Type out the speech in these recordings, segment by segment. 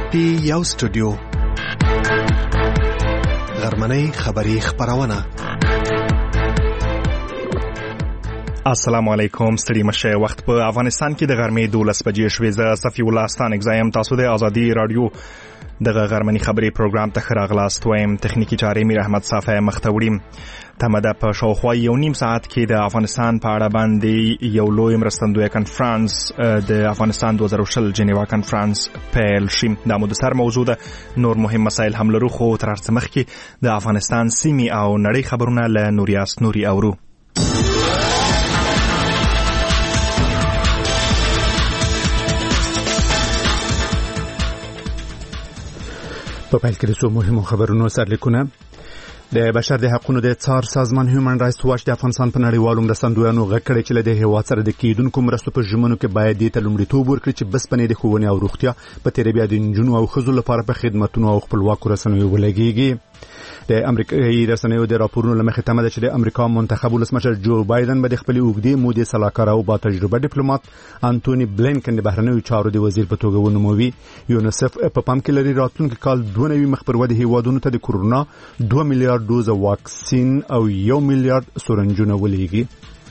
پی یو سټوډیو غرمنۍ خبری خبرونه. السلام علیکم. ستړي مشه. وخت په افغانستان کې د غرمې 12 بجې شوې. زه صفی الله ستان اگزایم. تاسو د ازادي رادیو دغه غرمنۍ خبری پروګرام ته راغلاست. وایم تخنیکی چارې میر احمد صافی مختوریم. تمده په شاوخوا یو نیم ساعت کې د افغانستان په اړه باندې یو لوی مرستندوی کنفرانس د افغانستان 2020 جنیوا کنفرانس پیل شي. دا مو د سر موضوع ده. نور مهم مسایل هم لرو، خو تر څه مخکې د افغانستان سیمې او نړۍ خبرونه له نوریاس نوري اورو. په پیل کې د څو مهمو خبرونو سرلیکونه. د بشر د حقوقو د څار سازمان هیومن رایټس واچ د افغانستان په نړیوالو مرستندویانو غږ کړی چې له دې هیواد سره د کېدونکو مرستو په ژمنو کې باید دې ته لومړیتوب ورکړي چې بسپنې د ښوونې او روغتیا په تیرې بیا د نجونو او ښځو لپاره په خدمتونو او خپلواکو رسنیو ولګېږي. د امریکایي رسنیو د راپورونو له مخې تمه ده چې د امریکا منتخب ولسمشر جو بایدن به د خپلې اوږدې مودې سلاکار او با تجربه ډیپلوماټ انټونی بلینکن د بهرنیو چارو د وزیر په توګه ونوموي. یونیسف په پام کې لري راتلونکي کال 2 مخ پر ودې هیوادونو ته د کورونا 2 میلیارډ ډوز واکسین او 1 میلیارډ سورنجونه ولېږي.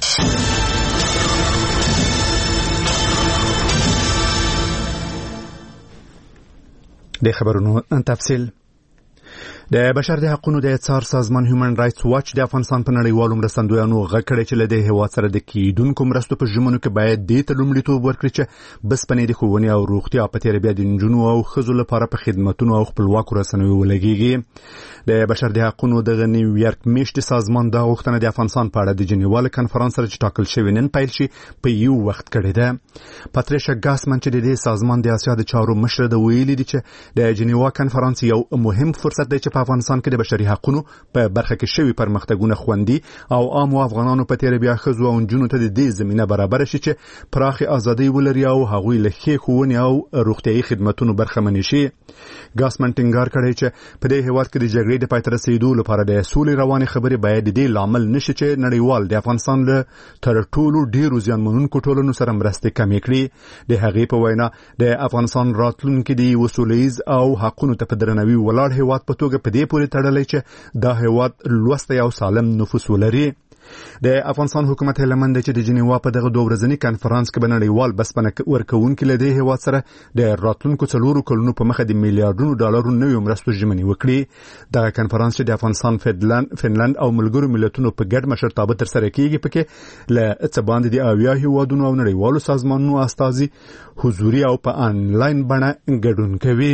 د خبرونو تفصیل. د بشر د حقوقو د څار سازمان هیومن رایټس واچ د افغانستان په نړیوالو مرستندویانو غږ کړی چې له دې هیواد سره د کېدونکو مرستو په ژمنو کې باید دې ته لومړیتوب ورکړي چې بسپنې د ښوونې او روغتیا په تیرې بیا د نجونو او ښځو لپاره په خدمتونو او خپلواکو رسنیو ولګېږي. د بشر د حقوقو د نیویارک میشتي سازمان دا غوښتنه د افغانستان په اړه د جنیوا کنفرانس سره چې ټاکل شوی نن پیل شي په یو وخت کړی ده. پاتریشا ګاسمن چې د دې سازمان د اسیا د چارو مشر د ویلي دي چې د جنیوا کنفرانس یو مهم فرصت دی چې په افغانستان کې د بشري حقوقو په برخه کې شوی پرمختګونه خوندي او عام افغانانو په تیر بیا ښځو او نجونو ته د دې زمينه برابر شي چې پراخ ازادي ولري او هغوی له ښوونې او روغتيایي خدماتونو برخمن شي. ګاسمن ټینګار کړی چې په دې هیواد کې د جګړې د پای ته رسیدو لپاره د سولې روانې خبرې باید د دې لامل نشي چې نړیوال د افغانستان له تر ټولو ډیرو زیانمنونکو ټولنو سره مرستې کمې کړي. د هغې په وینا د افغانستان راتلونکي د وسولیز او حقوقو ته په درناوي ولاړ هیواد په توګه په دې پورې تړلی چې دا هیواد لوسته او سالم نفوس ولري. د افغانستان حکومت هلمند چې د جنیوا په دغه 2 ورځنی کنفرانس کې بنړیوال بسپنه ورکوونکي له دې هیواد سره د راتلونکو 4 کلونو په مخه د میلیارډونو ډالرو نوې مرستو ژمنې وکړي. دغه کنفرانس چې د افغانستان، فنلند او ملګرو ملتونو په ګډ مشرتابه تر سره کیږي پکې له څه باندې د اویا هیوادونو او نړیوالو سازمانونو استازي حضوري او په انلاین بڼه ګډون کوي.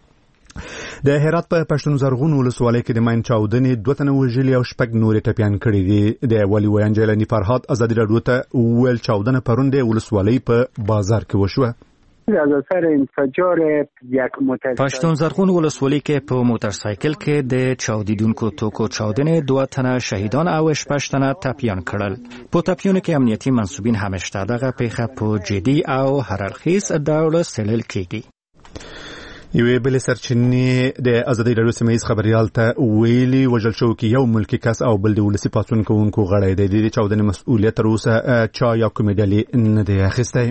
د هرات په پښتون زرغون ولسوالۍ کې د ماین چاودنې 2 تنه وژلي او 6 نورې ټپيان کړي دي. د ولی ویان جیلانی فرهاد ازادي رادیو ته ویل چاودنه پرون د ولسوالۍ په بازار کې وشوه. از اثر انفجار یک پښتون زرغون ولسوالۍ کې په موټرسایکل کې د چاودیدونکو توکو چاودنې 2 تنه شهیدان او 8 تنه ټپيان کړل. په ټپيانو کې امنیتي منسوبین هم شته. دغه پیښه په جدي او هررخیز ډول څېړل کېږي. یوې بلې سرچینې د ازادي رادیو سیمه‌ییز خبريال ته ویلي وژل شو کې یو ملکی کس او بل د ولسی پاتون کوونکو غړی دی. د چاودنې مسؤلیت تر اوسه چا یا کومې ډلې نه دی اخیستی.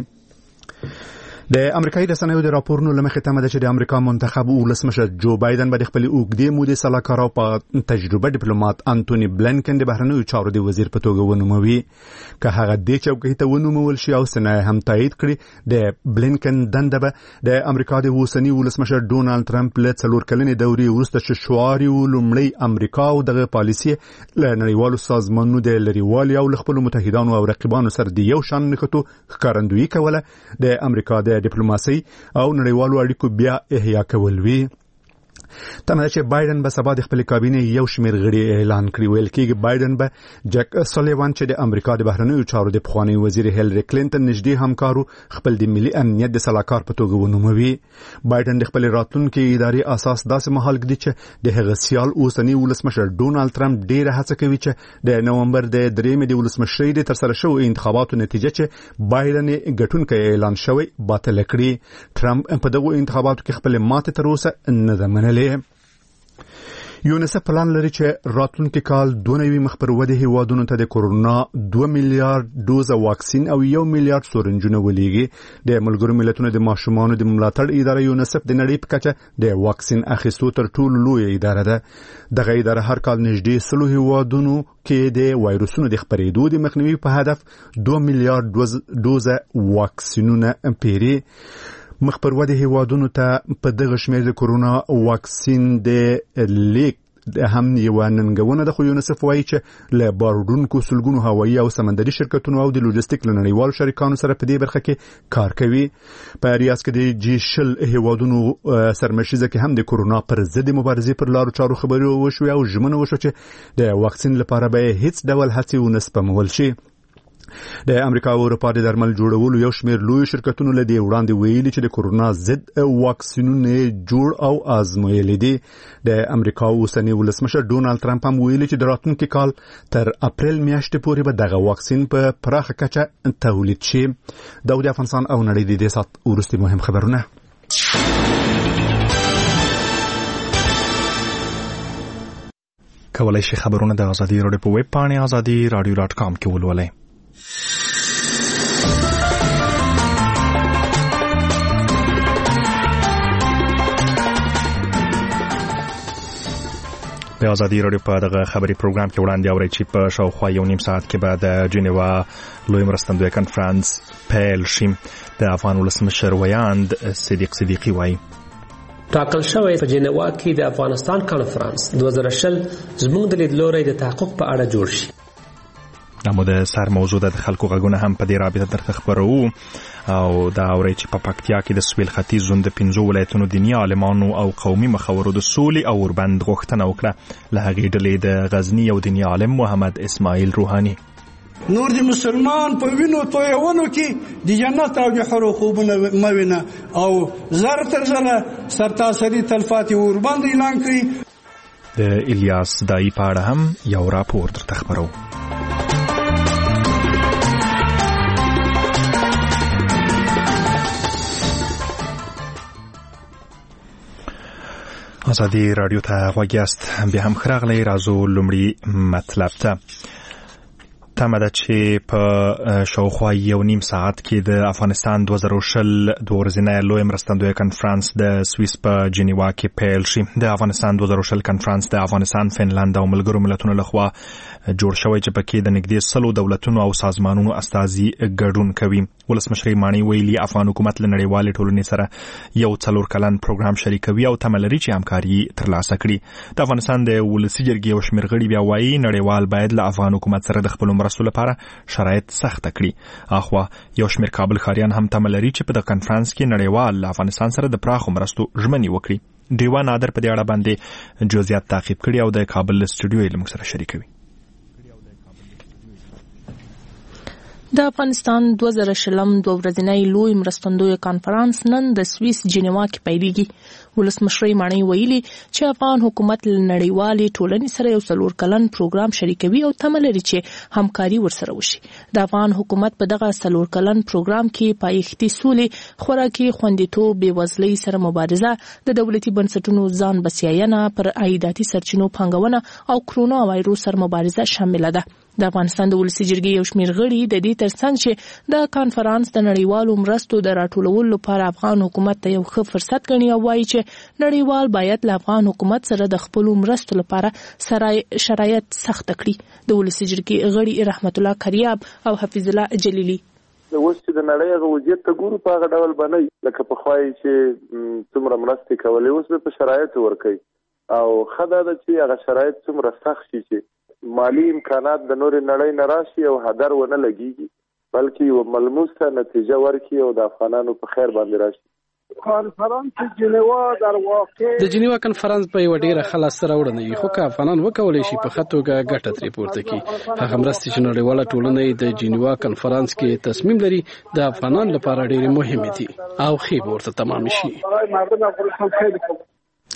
د امریکایي رسنیو د راپورونو له مخې تمه ده چې د امریکا منتخب ولسمشر جو بایدن به د خپل اوږدې مودې سلاکار او تجربه ډیپلوماټ انټونی بلینکن د بهرنیو چارو د وزیر په توګه ونوموي. که هغه دې چوکۍ ته ونومول شي او سنه هم تایید کړي، د بلینکن دنده به د امریکا د اوسني ولسمشر ډونالد ټرمپ له 4 کلنې دورې وروسته چې شعار لومړی امریکا او دغه پالیسي له نړیوالو سازمانونو د لريوالي او خپل متحدانو او رقیبانو سره د یو شان نښتو ښکارندویي کوله. د امریکا د ډیپلوماسي او نړیوالو اړیکو بیا احیا کول وی. تمه چې بایدن به سبا د خپل کابینه یو شمېر غړي اعلان کړي. ویل کېږي بایدن به جک سولیوان چې د امریکا د بهرنیو چارو د پخوانی وزیر هیلری کلینټن نږدې همکارو خپل د ملي امنیت د سلاکار په توګه ونوموي. بایدن د خپل راتلونکي اداري اساس داسې مهال ږدي چې د هغه سیال اوسنی ولسمشر ډونالد ټرمپ ډیره هڅه کوي چې د نومبر د 3 د ولسمشرۍ د تر سره شوو انتخاباتو نتیجه چې بایدن ګټونکی اعلان شوی باطل کړي. ټرمپ په دغه انتخاباتو کې خپل ماته تر اوسه نه ده منلې. یونیسف پلان لري چې راتلونکي کال 2 مخ پر ودې هیوادونو ته د کورونا 2 میلیارډ ډوزه واکسین او 1 میلیارډ سورنجونه ولېږي. د ملګرو ملتونو د ماشومانو د ملاتړ اداره یونیسف د نړۍ په کچه د واکسین اخیستو تر ټولو لوی اداره ده. دغه اداره هر کال نږدې 100 هیوادونو کې د وایروسونو د خپرېدو د مخنیوي په هدف 2 میلیارډ ډوزه واکسینونه پیري. مخ پر ودې هیوادونو ته په دغه شمېر د کورونا واکسین د لیک هم یو ننګونه د خو یونیسف وایي چې له باروډونکو سلګونو هوایي او سمندري شرکتونو او د لوجستیک لنړیوال شریکانو سره په دې برخه کې کار کوي. په ریاض کې د G20 هیوادونو سرمشیزه کې هم د کورونا پر ضد مبارزې پر لارو چارو خبرې وشوې او ژمنه وشوه چې د واکسین لپاره به هیڅ ډول هڅې ونه سپمول شي. د امریکا او اروپا د درمل جوړولو یو شمېر لوی شرکتونو له دې وړاندې ویلي چې د کورونا ضد واکسینونه جوړ او آزمویلي دي. د امریکا اوسنی ولسمشر ډونالد ترامپ هم ویلي چې د راتلونکي کال تر اپریل میاشتې پورې به دغه واکسین په پراخه کچه تولید شي. د افغانستان او نړۍ د دې سات وروستي مهم خبرونه. کولای شي خبرونه د ازادي راډیو په ویب پاڼه azadi.radio.com کې ولولئ. په ازادي راډیو په دغه خبري پروګرام کې وړاندې اورئ چې په شاوخوا 1.5 ساعت کې به د جنیوا لوی مرستندوی کنفرانس پیل شي. د افغان ولسمشر ویاند صدیق صدیقي وایي ټاکل شوی په جنیوا کې د افغانستان کنفرانس 2020 زموږ د لیدلوري د تحقق په اړه جوړ شي. نو د سر موضوع د خلکو غږونه هم په دې رابطه درته خبرو او دا اوري چې په پکتیا کې د سویل ختیځ زون د 15 ولایتونو دیني عالمانو او قومي مخورو د سولې او اوربند غوښتنه وکړه. له هغې ډلې د غزنی او دیني عالم محمد اسماعیل روحاني نور د مسلمان په وینو تویونو کې د جنت او د حور خوبونه موینه او زر تر زره سرتاسري تلفات اوربند اعلان کړي. د الیاس دای په اړه هم یو راپور درته خبرو. ازادي راډیو ته غوږیاست. بیا هم خراغلی رازو لومړی مطلب ته تمه ده چې په شاوخوا 1.5 ساعت کې د افغانستان 2020 ورځنی لوی مرستندوی کنفرانس د سویس په جنیوا کې پیل شي. د افغانستان 2020 کنفرانس د افغانستان، فنلند او ملګرو ملتونو لخوا جوړ شوی چې پکې د نږدې 100 دولتونو او سازمانونو استازي ګډون کوي. ولسمشر مانی ویلي افغان حکومت له نړیوالې ټولنې سره یو 4 کلن پروګرام شریکوي او تمه لري چې همکاري ترلاسه کړي. د افغانستان د ولسي جرګې یو شمېر غړي بیا وایي نړیوال باید له افغان حکومت سره د خپل مرستو لپاره شرایط سخت کړي. اخوا یو شمېر کابل ښاریان هم تمه لري چې په دغه کنفرانس کې نړیوال له افغانستان سره د پراخو مرستو ژمنې وکړي. ډیوا نادر په دې اړه باندې جزئیات تعقیب کړي او د کابل استودیو یې موږ سره شریکوي. د افغانستان 2020 ورځنی لوی مرستندوی کنفرانس نن د سویس جنیوا کې پیلېږي. ولسمشر مانی ویلي چې افغان حکومت له نړیوالې ټولنې سره یو 4 کلن پروګرام شریکوي او تمه لري چې همکاري ورسره وشي. د افغان حکومت په دغه 4 کلن پروګرام کې پایښتي سولې، خوراکي خوندیتوب، بېوزلۍ سره مبارزه، د دولتي بنسټونو ځان بسیاینه، پر عایداتي سرچینو پانګونه او کرونا وایروس سره مبارزه شامل ده. د افغانستان د ولسي جرګې یو شمېر غړي د دې ترڅنګ چې د کانفرانس د نړیوالو مرستو د راټولولو لپاره افغان حکومت ته یو ښه فرصت ګڼي او وایي چې نړیوال باید له افغان حکومت سره د خپلو مرستو لپاره شرایط سخت کړي. د ولسي جرګې غړي رحمت الله کریاب او حفیظ الله جلیلی اوس چې د نړۍ هغه وضعیت ته ګورو په هغه ډول باندې لکه پخوایي چې څومره مرستې کولې اوس به په شرایطو ورکوي او ښه دا ده چې هغه شرایط څومره سخت شي چې مالی امکانات د نورې نړۍ نه راشي او هدر ونه لګیږي بلکې یو ملموسه نتیجه ورکړي او د افغانانو په خیر باندې راشي. کنفرانس جنیوا در واقع د جنیوا کنفرانس په یو ډیره خلاص سره وړاندې خو که افغانان وکولای شي په خطوګه ګټه ترې پورته کړي. هغه مرستې چې نړیواله ټولنه د جنیوا کنفرانس کې تصمیم لري د افغانان لپاره ډېرې مهمې دي او خیر ورته تمام شي.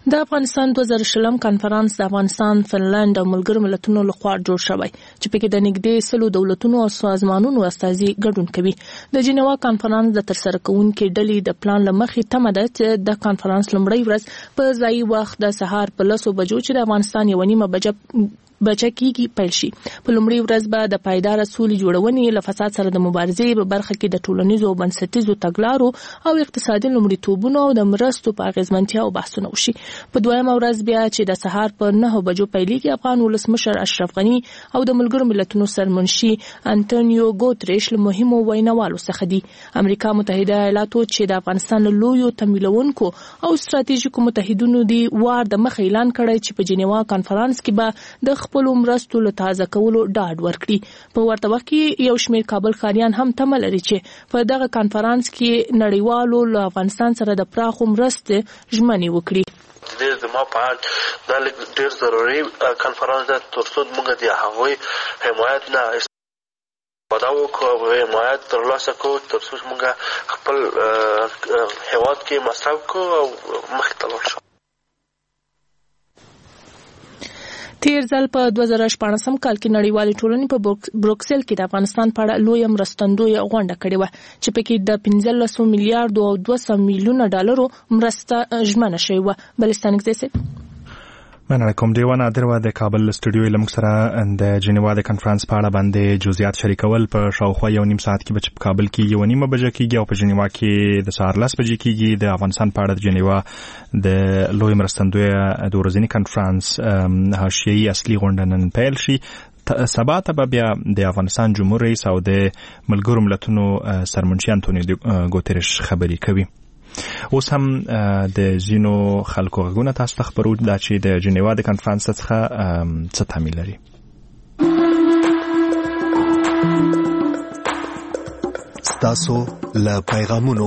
د افغانستان 2020 کانفرنس د افغانستان، فنلند او ملګرو ملتونو لخوا جوړ شوی چې پکې د نږدې 100 دولتونو او سازمانونو استازي ګډون کوي. د جنیوا کانفرنس د ترسره کوونکو ډلې د پلان لمخې تمه ده چې د کانفرنس لومړی ورځ په ځایي وخت د سهار په 10 بجو چې د افغانستان 1:30 بچه کیږي پیل شي. په لومړی ورځ به د پایدار سولې جوړونې له فساد سره د مبارزې په برخه کې د ټولنیزو او بنسټیزو تګلارو او اقتصادي لومړیتوبونو او د مرستو په اغیزمنتیا او بحثونه وشي. په دویمه ورځ بیا چې د سهار په 9 بجو پیلېږي، افغان ولسمشر اشرف غني او د ملګرو ملتونو سرمنشي انټونیو ګوتریش له مهمو ویناوالو څخه دي. امریکا متحده ایالاتو چې د افغانستان لویو تمویلونکو او ستراتیژیکو متحدینو دی وار د مخ اعلان کړی چې په جنیوا کانفرنس کې به د خپل مرستو له تازه کولو ډاډ ورکړي. په ورته وخت کې یو شمېر کابل ښاریان هم تمه لري چې په دغه کانفرنس کې نړیوالو له افغانستان سره د پراخو مرستې ژمنې وکړي. د زما په حال دا ډېر ضروري کانفرنس ده ترڅو موږ د هغوی حمایت نه پداو کو حمایت ترلاسه کوو ترڅو موږ خپل هیواد کې مصرف کوو او مخکې ته لاړ شو. تیر ځل په 2014 کال کې نړیوالې ټولنې په بروکسل کې د افغانستان په اړه لویه مرستندویه غونډه کړې وه چې پکې د 15 میلیارډ او 200 میلیونه ډالرو مرسته ژمنه شوې وه. بلستان کې مننه کوم. دیوانه درو د کابل استودیو لمک سره د جنیوا د کانفرنس په اړه باندې جزئیات شریکول په شاوخوا 1.5 ساعت کې په کابل کې 1.5 بجې کېږي او په جنیوا کې د سهار 10 بجې کېږي. د افغانستان په اړه د جنیوا د لوی مرستندویه د ورځنی کانفرنس حاشیه‌ای اصلي غونډه نن پیل شي. سبا ته بیا د افغانستان جمهور رئیس او د ملګرو ملتونو سرمنشي انټونیو ګوتریش خبري کوي. اوس هم د زینو خلکو غوونه تاسو ته خبرو دا چې د جنیوا د کانفرنس څخه څه تعمیل لري. ستاسو له پیغامونو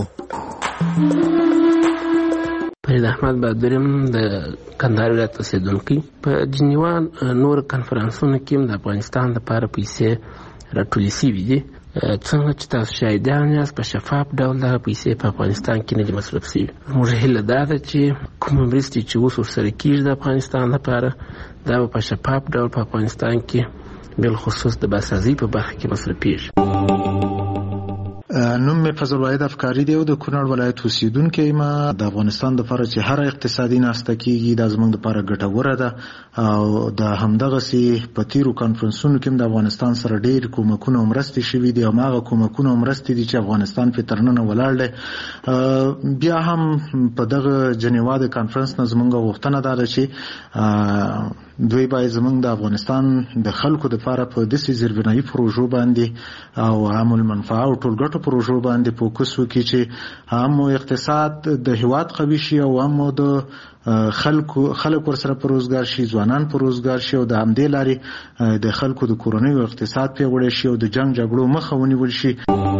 فرید احمد بادریم د کندهار ولایت اوسیدونکی. په جنیوا نور کانفرنسونو کې د افغانستان لپاره پیسې راټولې شوي دي. څنګه چې تاسو شاهدان یاست په شفاف ډول دغه پیسې په افغانستان کې نه دي مصرف شوي. موږ هیله دا ده چې کومې مرستې چې اوس ورسره کېږي د افغانستان لپاره دا به په شفاف ډول په افغانستان کې بالخصوص د باسازي په برخه کې مصرفېږي. نوم مې فضل واحد افکاری دی او د کونړ ولایت اوسیدونکی ما. د افغانستان لپاره چې هر اقتصادي ناسته کېږي دا زموږ لپاره ګټوره ده او د همدغسې په تیرو کانفرنسونو کې د افغانستان سره ډېر کومکونه او مرستې شوي دي او هغه کومکونه او مرستې دي چې افغانستان پرې تر ننه ولاړ دی. بیا هم په دغه جنیوا د کانفرنس نه زموږ غوښتنه دا ده چې دوی باید زموږ د افغانستان د خلکو لپاره په داسې زیربنایي پروژو باندې او عام المنفعه او ټولګټو پروژو باندې فوکس وکړي چې هم اقتصاد د هیواد قوي شي او هم د خلک ورسره په روزګار شي، ځوانان په روزګار شي او د همدې لارې د خلکو د کورنۍ او اقتصاد پیاوړی شي او د جنگ جګړو مخه ونیول شي.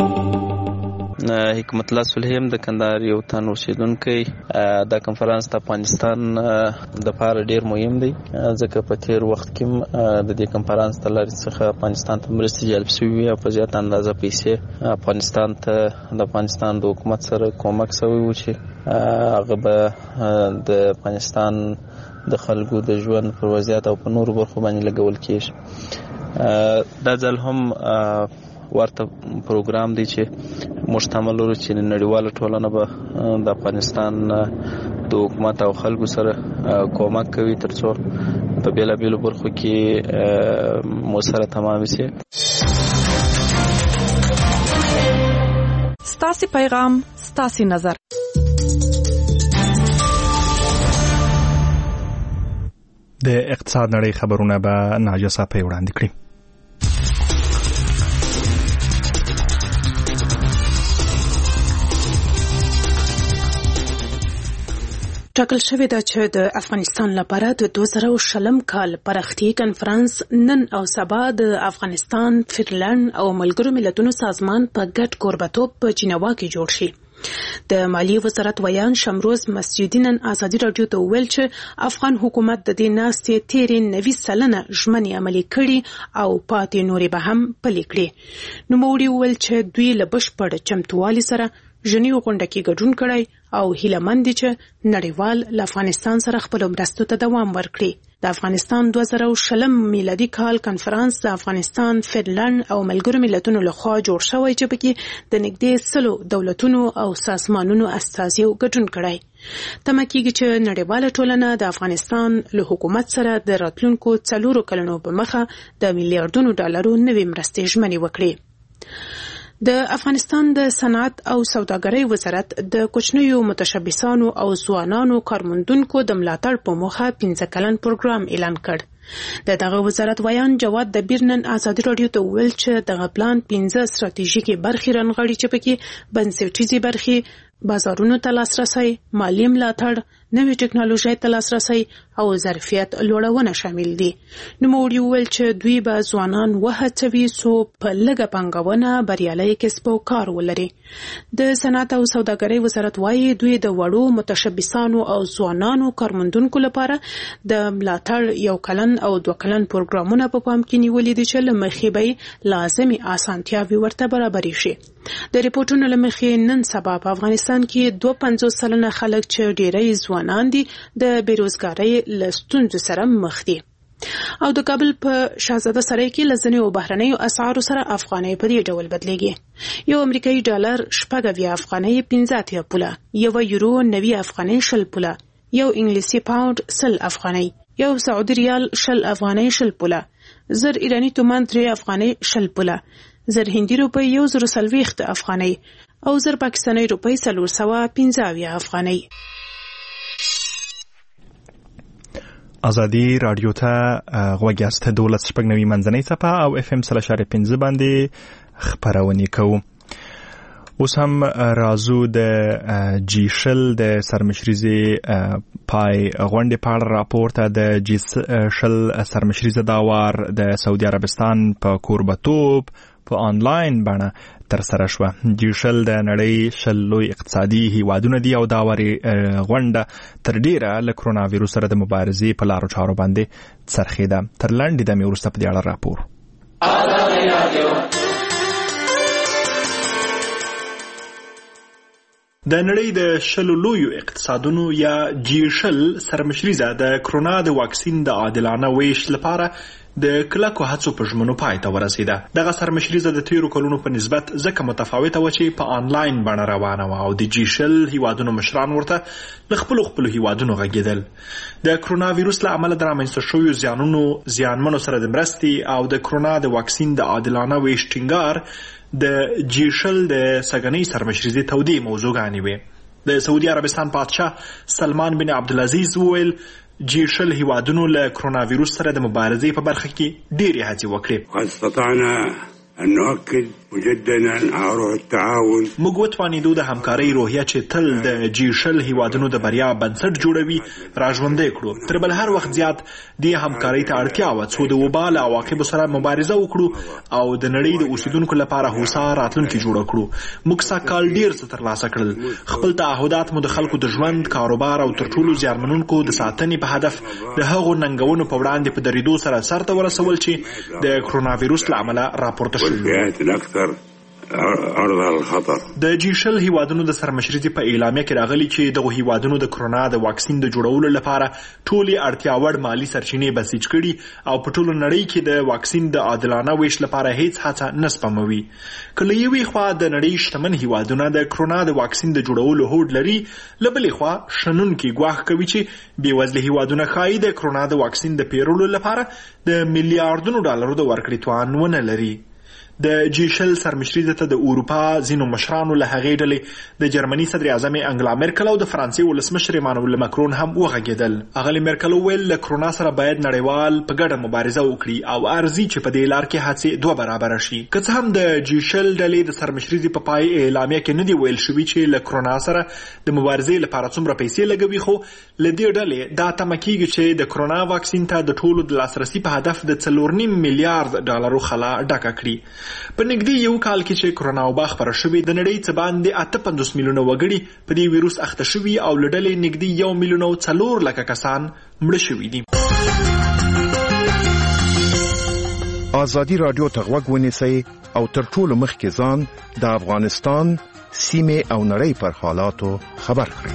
حکمت الله صلحیم د کندهار یو تن اوسیدونکی. دا کنفرانس د افغانستان د لپاره ډیر مهم دی ځکه په تیر وخت کې د دې کنفرانس د لارې څخه افغانستان ته مرستې جلب شوي او په زیات اندازه پیسې افغانستان ته د افغانستان د حکومت سره کومک شوی و چې هغه به د افغانستان د خلکو د ژوند پر وضعیت او په نورو برخو باندې لګول کېږي. دا ځل هم ورته پروګرام دی چې مشتمل لري چې نړیواله ټولنه به د افغانستان د حکومت او خلکو سره کومک کوي ترڅو په بیلابیلو برخو کې مو سره تمام شي. ستاسو پیغام ستاسو نظر. د اقتصاد نړۍ خبرونه به ناجیه صاحب وړاندې کړي. ټاکل شوې ده چې د افغانستان لپاره د 2020 کال پراختیایي کنفرانس نن او سبا د افغانستان، فنلند او ملګرو ملتونو سازمان په ګډ کوربتوب په جنیوا کې جوړ شي. د مالیې وزارت ویان شمروز مسجدي نن ازادي راډیو ته ویل چې افغان حکومت د دې ناستې تیرې 90 سلنه ژمنې عملي کړي او پاتې نورې به هم پلي کړي. نوموړي ویل چې دوی له بشپړ چمتووالي سره ژنیو غونډه کې ګډون کړی او هیلمند دي چې نړیوال له افغانستان سره خپل مرستو ته دوام ورکړي. د افغانستان 2020 میلادي کال کنفرانس د افغانستان، فنلند او ملګرو ملتونو لخوا جوړ شوی چې پکې د نږدې 100 دولتونو او سازمانونو استازیو ګډون کړی. تمه کېږي چې نړیواله ټولنه د افغانستان له حکومت سره د راتلونکو 4 کلونو په مخه د میلیارډونو ډالرو نوې مرستې ژمنې وکړي. د افغانستان د صنعت او سوداګرۍ وزارت د کوچنیو متشبثانو او ځوانانو کارموندونکو د ملاتړ په موخه 15 کلن پروګرام اعلان کړ. دغه وزارت ویان جواد د بیرنن ازادي رادیو ته ویل چې دغه پلان 15 ستراتیژیکي برخې رانغاړي چې پکې بنسټیزي برخې، بازارونو ته لاسرسی، مالی ملاتړ، نوې ټکنالوژي ته لاسرسی او ظرفیت لوړونه شامل دي. نوموړي وویل چې دوی به ځوانان وهڅوي څو په لږه پانګونه بریالي کسب او کار ولري. د صنعت او سوداګرۍ وزارت وايي دوی د وړو متشبثانو او ځوانانو کارموندونکو لپاره د ملاتړ 1 کلن او 2 کلن پروګرامونه په پام کې نیولي دي چې له مخې به لازمي اسانتیاوي ورته برابرې شي. د ریپورتونو له مخې نن سبا په افغانستان کې 52 سلنه خلک چې ډېری ځوانان دي د بیروزګارۍ له ستونزو سره مخ دي. او د کابل په شاهزاده سرای کې لزنې او بهرنۍ اسعارو سره افغانۍ په دې ډول بدلېږي. یو امریکایي ډالر 80 افغانۍ 15 پوله، یو یورو 90 افغانۍ 20 پوله، یو انګلیسي پاوند 100 افغانۍ، یو سعودي ریال 20 افغانۍ 20 پوله، زر ایرانی تومان 3 افغانۍ 20 پوله، زر هندي روپۍ 140 افغانۍ او زر پاکستاني روپۍ 415 افغانۍ. ازادي رادیو ته غوږیاست. 12 منځنۍ صفحه او FM 3.5 باندې خبرونه کوو. اوس هم رازو د جیشل د سرمشریزي پای غونډې په اړه راپور ته د جیشل سرمشریزه داوار د سعودي عربستان په کوربتوب په آنلاین بڼه تر سره شو. جیشل د نړۍ شل لوی اقتصادي هیوادونه دي او داوري غونډه تر ډیره له کرونا وایروس سره د مبارزې په لارو چارو باندې څرخیده. تر لاندې د میورسته په اړه راپور. د نړۍ د شل لویو اقتصادونو یا جیشل سرمشریزه د کرونا د واکسین د عادلانه ویش لپاره د کلکو هڅو په ژمنو پای ته ورسیده. دغه سرمشریزه د تیرو کلونو په نسبت ځکه متفاوته و چې په آنلاین بڼه روانه و او د جیشل هیوادونو مشران ورته له خپل هیوادونو غږیدل. د کرونا وایروس له امله د رامنځته شویو زیانمنو سره د مرستې او د کرونا د واکسین د عادلانه ویش ټینګار د جیشل د سګنۍ سرمشریزې تودې موضوعګانې وې. د سعودي عربستان پادشاه سلمان بن عبدالعزیز وویل جیشل هیوادونو له کرونا وایروس سره د مبارزې په برخه کې ډېرې هڅې وکړې. استطعنا أن نؤكد مجددا على روح التعاون. موږ وتوانیدو د همکارۍ روحیه چې تل د جیشل هیوادونو د بریا بنسټ جوړوي راژوندی کړو. تر بل هر وخت زیات دې همکارۍ ته اړتیا وه څو د وبا له عواقبو سره مبارزه وکړو او د نړۍ د اوسیدونکو لپاره هوسا راتلونکي جوړ کړو. موږ سږکال ډېر څه ترلاسه کړل. خپل تعهدات مو د خلکو د ژوند، کاروبار او تر ټولو زیانمنونکو د ساتنې په هدف د هغو ننګونو په وړاندې په درېدو سره سرته ورسول چې د کرونا وایروس له امله راپورته شوي. د جیشل هیوادونو د سرمشریزې په اعلامیه کې راغلي چې دغه هیوادونو د کرونا د واکسین د جوړولو لپاره ټولې اړتیا وړ مالی سرچینې بسیج کړي او په ټولو نړۍ کې د واکسین د عادلانه ویش لپاره هیڅ هڅه نه سپموي. کله یوې خوا د نړۍ شتمن هیوادونه د کرونا د واکسین د جوړولو هوډ لري، له بلې خوا شنونکي ګواښ کوي چې بېوزله هیوادونه ښایي د کرونا د واکسین د پیرولو لپاره د میلیارډونو ډالرو د ورکړې توان ونه لري. د جیشل سرمشریزه ته د اروپا ځینو مشرانو له هغې ډلې د جرمني صدر اعظم انګلا مرکل او د فرانسې ولسمشر ایمانوئل ماکرون هم وغږېدل. اغلې مرکل وویل له کرونا سره باید نړیوال په ګډه مبارزه وکړي او ارزي چې په دې لار کې هڅې 2 برابره شي. که څه هم د جیشل ډلې د سرمشریزې په پای اعلامیه کې نه دی ویل شوي چې له کرونا سره د مبارزې لپاره څومره پیسې لګوي، خو له دې ډلې دا تمه کېږي چې د کرونا واکسین ته د ټولو د لاسرسي په هدف د 4.5 میلیارډ ډالرو خلا ډکه کړي. په نږدې یو کال کې چې کرونا وبا خپره شوې د نړۍ څه باندې 58 میلیونه وګړي په دې وایروس اخته شوي او له ډلې نږدې 1 میلیون او 4 لکه کسان مړه شوي دي. ازادي رادیو ته غوږ ونیسئ او تر ټولو مخکې ځان د افغانستان سیمه او نړۍ پر حالاتو خبر کړئ.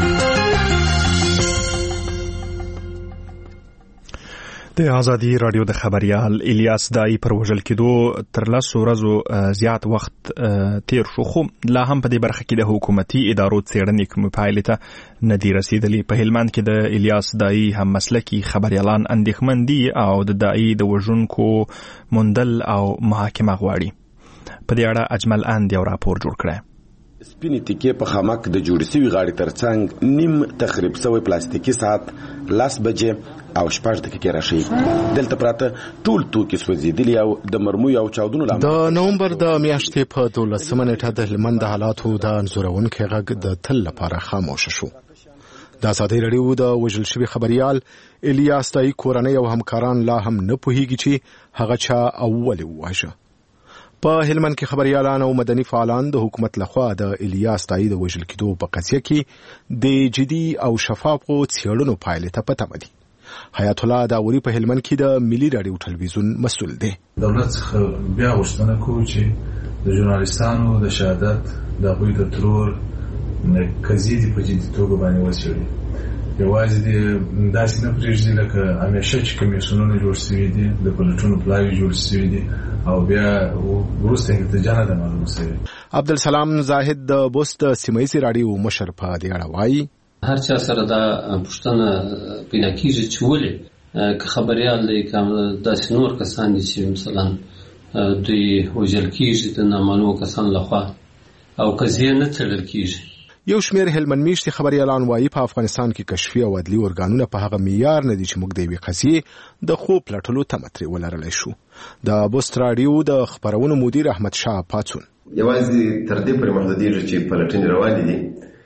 د ازادي رادیو د خبريال الیاس دای پر وژل کېدو تر 10 ورځو زیات وخت تیر شو، خو لا هم په دې برخه کې د حکومتي ادارو څېړنې کوم پایلې ته نه دي رسیدلې. په هلمند کې د الیاس دای هم مسلکي خبريالان اندېښمن دي او د دای د وژونکو موندل او محاکمه غواړي. په دې اړه اجمل اند یو راپور جوړ کړی. سپینې تیکې په خامک د جوړې شوي غاړې ترڅنګ نیم تخریب شوی پلاستیکي ساعت 10 بجې او 6 دقیقې راشي. دلته پراته ټول توکي سوځېدلي او د مرمیو او چاودنو لامل. د نومبر د میاشتې په 12 نیټه د هلمند حالاتو د انځورونکي غږ د تل لپاره خاموش شو. د ازادي رادیو د وژل شوي خبريال الیاس دای کورنۍ او همکاران لا هم نه پوهیږي چې هغه چا اول وواژه. په هلمند کې خبريالان او مدني فعالان د حکومت لخوا د الیاس دای د وژل کېدو په قضیه کې د جدي او شفافو څېړنو پایلې ته پته مدي. حیات الله داوري په هلمند کې د ملي رادیو ټلویزیون مسؤل دی. دولت بیا غوښتنه کوي چې د ژورنالیستانو د شهادت د غوي د ترور قضیې په جدي توګه باندې وڅېړي. یوازې داسې نه پرېږدي لکه همیشه چې کمیسیونونه جوړ شوي دي، د پلټونو پلاوي جوړ شوي دي او بیا وروسته نتیجه نه ده معلومه شوې. عبدالسلام زاهد د بوست د سیمهییزې راډیو مشر په دې اړه وایي هر چا سره دا پوښتنه پیدا کېږي چې ولې که خبریال دی که داسې نور کسان دي چې مثلا دوی وژل کېږي د نامعلومو کسانو لخوا او قضیې نه څېړل کېږي. یو شمېر هلمند میشتي خبريالان وایي په افغانستان کې کشفي او عدلي ارګانونه په هغه معیار نه دي چې موږ د یوې قضیې د خوب لټلو تمه ترې ولرلی شو. د بوست راډیو د خبرونو مدیر احمد شاه پاڅون یوازې تر دې پورې محدودېږي چې پلټنې روانې دي،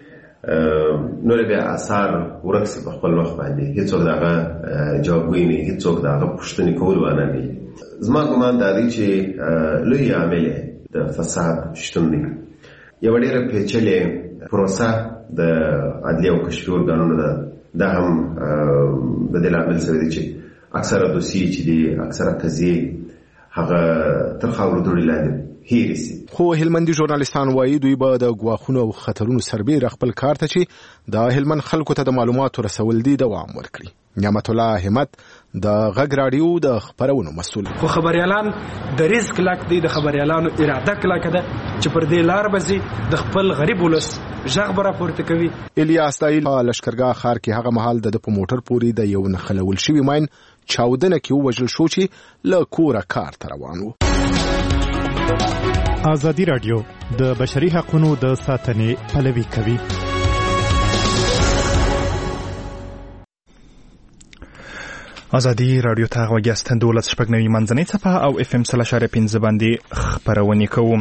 نور بیا آثار ورک شي په خپل وخت باندې، هیڅوک دغه جوابګوی نه، هیڅوک دغه پوښتنې کول ونه نه. زما ګمان دا دی چې لوی عامل د فساد شتون دی. یو ډېره پیچلې پروسه د عدلي او کشفي ارګانونو ده هم د دې لامل سره دی چې اکثره دوسیې چې دي، اکثره قضیې هغه تر خاورو دوړې لاندې هیرې سي. خو هلمندي ژورنالیستان وایي دوی به د ګواښونو او خطرونو سربېره خپل کار ته چې د هلمند خلکو ته د معلوماتو رسول دي دوام ورکړي. نعمت الله همت د غږ راډیو د خبرونو مسؤل. خو خبريالان د ریسک لاک دي، د خبريالانو اراده کلک ده چې پر دې لار بزي د خپل غریب ولس ژغ راپورته کوي. الیاس دای په لشکرګاه ښار کې هغه مهال د په موټر پورې د یو نخلول شوی ماین چاودنه کې وژل شو چې له کوره کار ته روان و. ازادي رادیو د بشري حقوقو د ساتنې پلوي کوي. ازادي رادیو ته غوږیاست. 12 منځنۍ څپه او FM 3.5 باندې خبرونه کوو.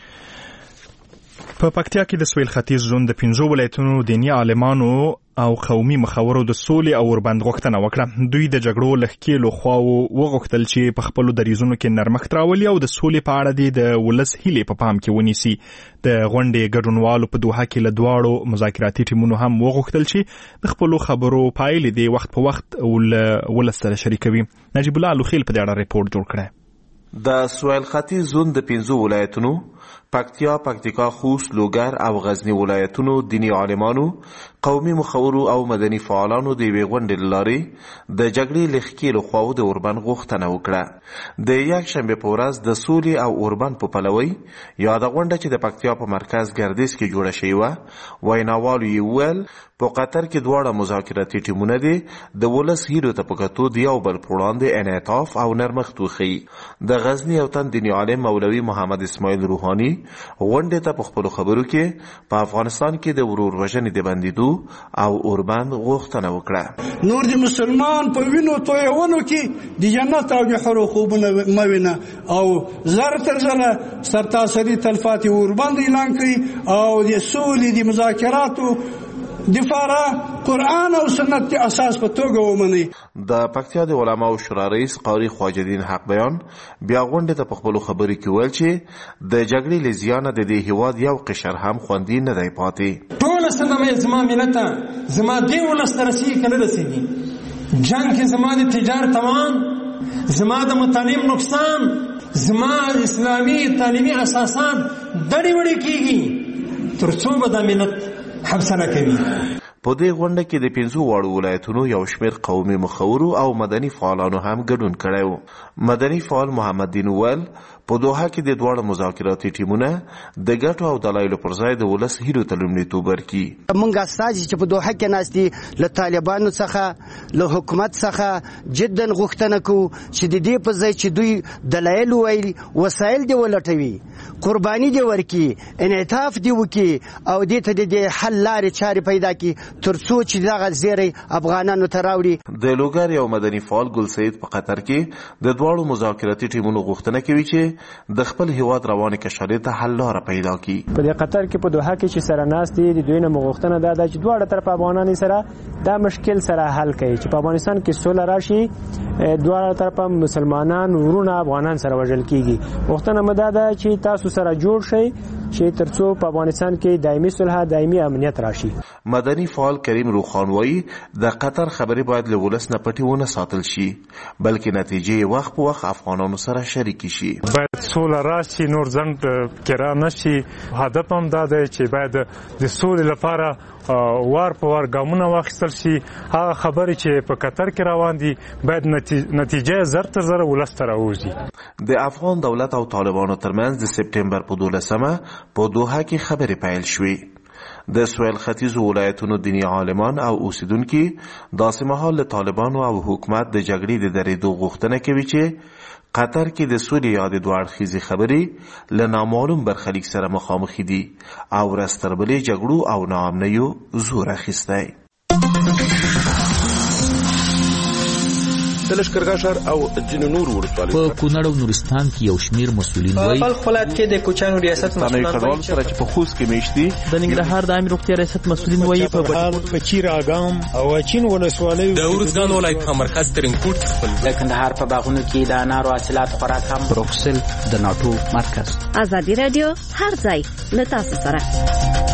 په پکتیا کې د سویل ختیځ زون د 15 ولایتونو دیني عالمانو او قومي مخاورو د سولې او وربند غوښتنه وکړه. دوی د جګړو لخکېلو خواو وغوښتل چې په خپل دریزونو کې نرمښت راولي او د سولې په اړه د ولس هیلې په پام کې ونیسي. د غونډې ګډونوالو په دوحه کې له دواړو مذاکراتي ټیمونو هم وغوښتل چې د خپل خبرو پایلې د وخت په وخت ولس سره شریکوي. نجیب الله لوخیل په دې اړه ریپورت جوړ کړی. د سویل ختیځ زون د 15 ولایتونو پکتیا، پکتیکا، خوست، لوګر او غزنی ولایتونو دینی عالمانو، قومي مخورو او مدني فعالانو د یوې غونډې له لارې د جګړې لښکېلو خواو د اوربند غوښتنه وکړه. د یکشنبې په ورځ د سولې او اوربند په پلوۍ یاده غونډه چې د پکتیا په مرکز ګردیز کې جوړه شوې وه، ویناوالو یې وویل په قطر کې دواړه مذاکراتي ټیمونه دي د ولس هیلو ته په کتو د یو بل پر وړاندې انعطاف او نرمښت وښیي. د غزني او تن دیني عالم مولوي محمد اسماعیل روحاني غونډې ته په خپلو خبرو کې په افغانستان کې د ورور وژنې د بندېدو او اوربند غوښتنه وکړه. نور د مسلمان په وینو تویونو کې د جنت او د حورو خوبونه مه وینه او زر تر زره سرتاسري تلفات اوربند اعلان کړي او د سولې د مذاکراتو دفاره قرآن او سنت کی اساس په توګه ومني. د پکتیا د علماو شورا رئیس قاری خواجدین حق بیان بیا غونډې ته په خپلو خبرو کې ویل چې د جګړې له زیانه د دې هیواد یو قشر هم خوندي نه دی پاتې. ټوله صدمه زما ملته زما دې ولس ته رسېږي که نه رسېږي. جنګ کې زما د تجار توان زما د مطالعې نقصان، زما اسلامي تعلیمي اساسات دړې وړې کیږي تر څو به د ملت حوصله کوي. په دې غونډه کې د 15 واړو ولایتونو یو شمېر قومي مخورو او مدني فعالانو هم ګډون کړی و. مدني فعال محمد دین وویل په دوحه کې د دواړو مذاکراتي ټیمونه د ګټو او دلایلو پر ځای د ولس هیلو ته لومړیتوب ورکړي. موږ استازي چې په دوحه کې ناست دي له طالبانو څخه له حکومت څخه جدا غوښتنه کوو چې د دې په ځای چې دوی دلایل وویل وسایل دې ولټوي، قرباني دې ورکړي، انعطاف دې وکړي او دې ته د حل لارې چارې پیدا کړي تر څو چې دغه زیری افغانانو ته راوړي. د لوګر یو مدني فعال ګل سید په قطر کې د دواړو مذاکراتي ټیمونو غوښتنه کوي چې د خپل هیواد روانې کشالې ته حل لاره پیدا کړي. په قطر کې په دوحه کې چې سره ناست دي د دوی نه غوښتنه ده چې دواړه طرف افغانان سره دا مشکل سره حل کړي چې په افغانستان کې سوله راشي، دواړه طرف مسلمانان ورونه افغانان سره وژل کیږي. غوښتنه مده ده چې تاسو سره جوړ شي چې ترڅو په افغانستان کې دایمي صلح، دایمي امنیت راشي. مدني فعال کریم روخان وایي د قطر خبرې باید له ولس نه پټې ونه ساتل شي بلکې نتیجې وخت په وخت افغانانو سره شریک شي. باید سوله راشي، نور ځنډ کې را نشي. هدف هم دا دی چې باید د سولې لپاره وار په وار ګامونه واخیستل شي. هغه خبرې چې په قطر کې روان دي باید نتیجه زر تر زر ولس ته راوځي. د افغان دولت او طالبانو ترمنځ د سپټمبر په 12مه په دوحه کې خبرې پیل شوې. د سویل ختیځو ولایتونو دینی عالمان او اوسیدونکي داسې مهال له طالبانو او حکومت د جګړې د درېدو غوښتنه کوي چې قطر کې د سولې یا د دوه اړخیزې خبرې له نامعلوم برخلیک سره مخامخ دي او ورځ تر بلې جګړو او ناامنیو زور اخیستی. د لښکرګاه ښار او ځینو نورو ولسوالیو په کونړ او نورستان کې یو شمېر مسؤلین وایي په خپل ولایت کې د کوچیانو ریاست مسؤلان سره چې په خوست کې میشت دي. د ننګرهار د عامه روغتیا ریاست مسؤلین وایي په بهار په چیر اګام او چین ولسوالیو د ورزګان ولایت مرکز ترنکوټ خپل د کندهار په باغونو کې د انارو حاصلات خوراک هم بروکسل د ناتو مرکز. ازادي رادیو هر ځای له تاسو سره.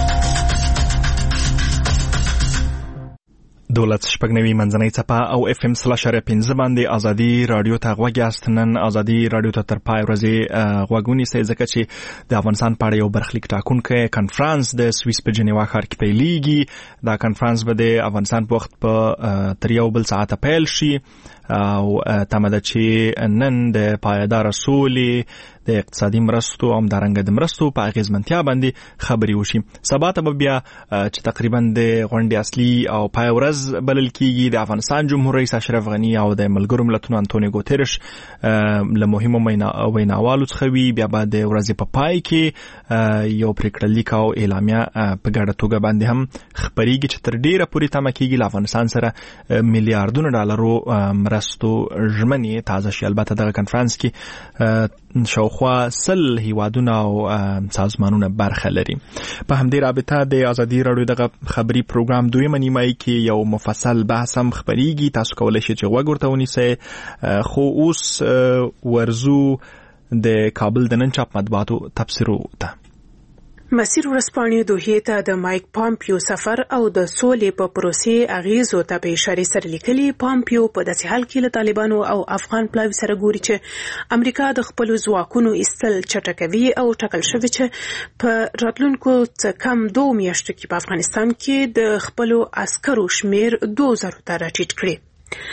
دولت شپږنوي منځنۍ څپه او FM 3.15 باندې ازادي رادیو ته غوږ یاست. نن ازادي رادیو ته تر پای ورځې غوږ ونیسئ ځکه چې د افغانستان په اړه یو برخلیک ټاکونکی کنفرانس د سویس په جنیوا ښار کې پیلېږي. دا کنفرانس به د افغانستان په وخت په تر یو بل ساعته پیل شي او تمه ده چې نن د پایدار سولې د اقتصادي مرستو او همدارنګه د مرستو په اغیزمنتیا باندې خبرې وشي. سبا ته بیا چې تقریبا د غونډې اصلي او پای ورځ بلل کیږي د افغانستان جمهور رئیس اشرف غنی او د ملګرو ملتونو انټونیو ګوتریش له مهمو ویناوالو څخه وي. بیا به د ورځې په پای کې یو پریکړه لیک او اعلامیه په ګډه توګه باندې هم خبرېږي چې تر ډیره پورې تمه کیږي له افغانستان سره میلیارډونو ډالرو مرستو ژمنې تازه شي. البته دغه کنفرانس کې شاوخوا 100 هیوادونه او سازمانونه برخه لري. په همدې رابطه د ازادي رادیو دغه خبري پروګرام دویمه نیمایي کې یو مفصل بحث هم خبريږي. تاسو کولای شئ چې غوږ ورته ونیسئ. خو اوس ورزو د کابل د نن چاپ مطبوعاتو تفسیرو ته. مسیر ورځپاڼې دوحې ته د مایک پامپیو سفر او د سولې په پروسې اغیزو ته په اشاره سره لیکلي. پامپیو په داسې حال کې له طالبانو او افغان پلاوي سره ګوري چې امریکا د خپل ځواکونو ایستل چټکوي او ټاکل شوی چې په راتلونکو څه کم 2 میاشتو کې په افغانستان کې د خپل عسکرو شمیر 2000 ته راټیټ کړي.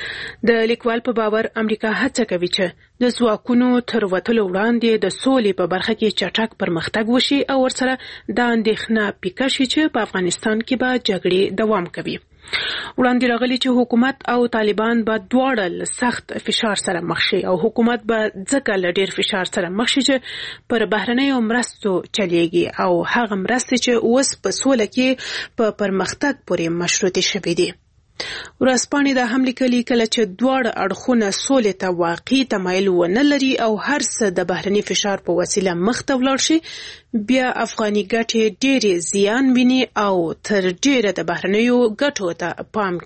د لیکوال په باور امریکا هڅه کوي چې د ځواکونو تر وتلو وړاندې د سولې په برخه کې چټک پرمختګ وشي او ورسره د اندېښنه پیکه شي چې په افغانستان کې به جګړې دوام کوي. وړاندې راغلي چې حکومت او طالبان به دواړه له سخت فشار سره مخ شي او حکومت به ځکه له ډېر فشار سره مخ شي چې پر بهرنیو مرستو چلیږي او هغه مرستې چې اوس په سوله کې په پرمختګ پورې مشروطې شوې دي. ورځپاڼې دا هم لیکلي کله چې دواړه اړخونه سولې ته واقعي تمایل ونه لري او هر څه د بهرني فشار په وسیله مخ ته ولاړ شي بیا افغاني ګټې ډېرې زیان ویني او تر ډېره د بهرنیو ګټو ته پام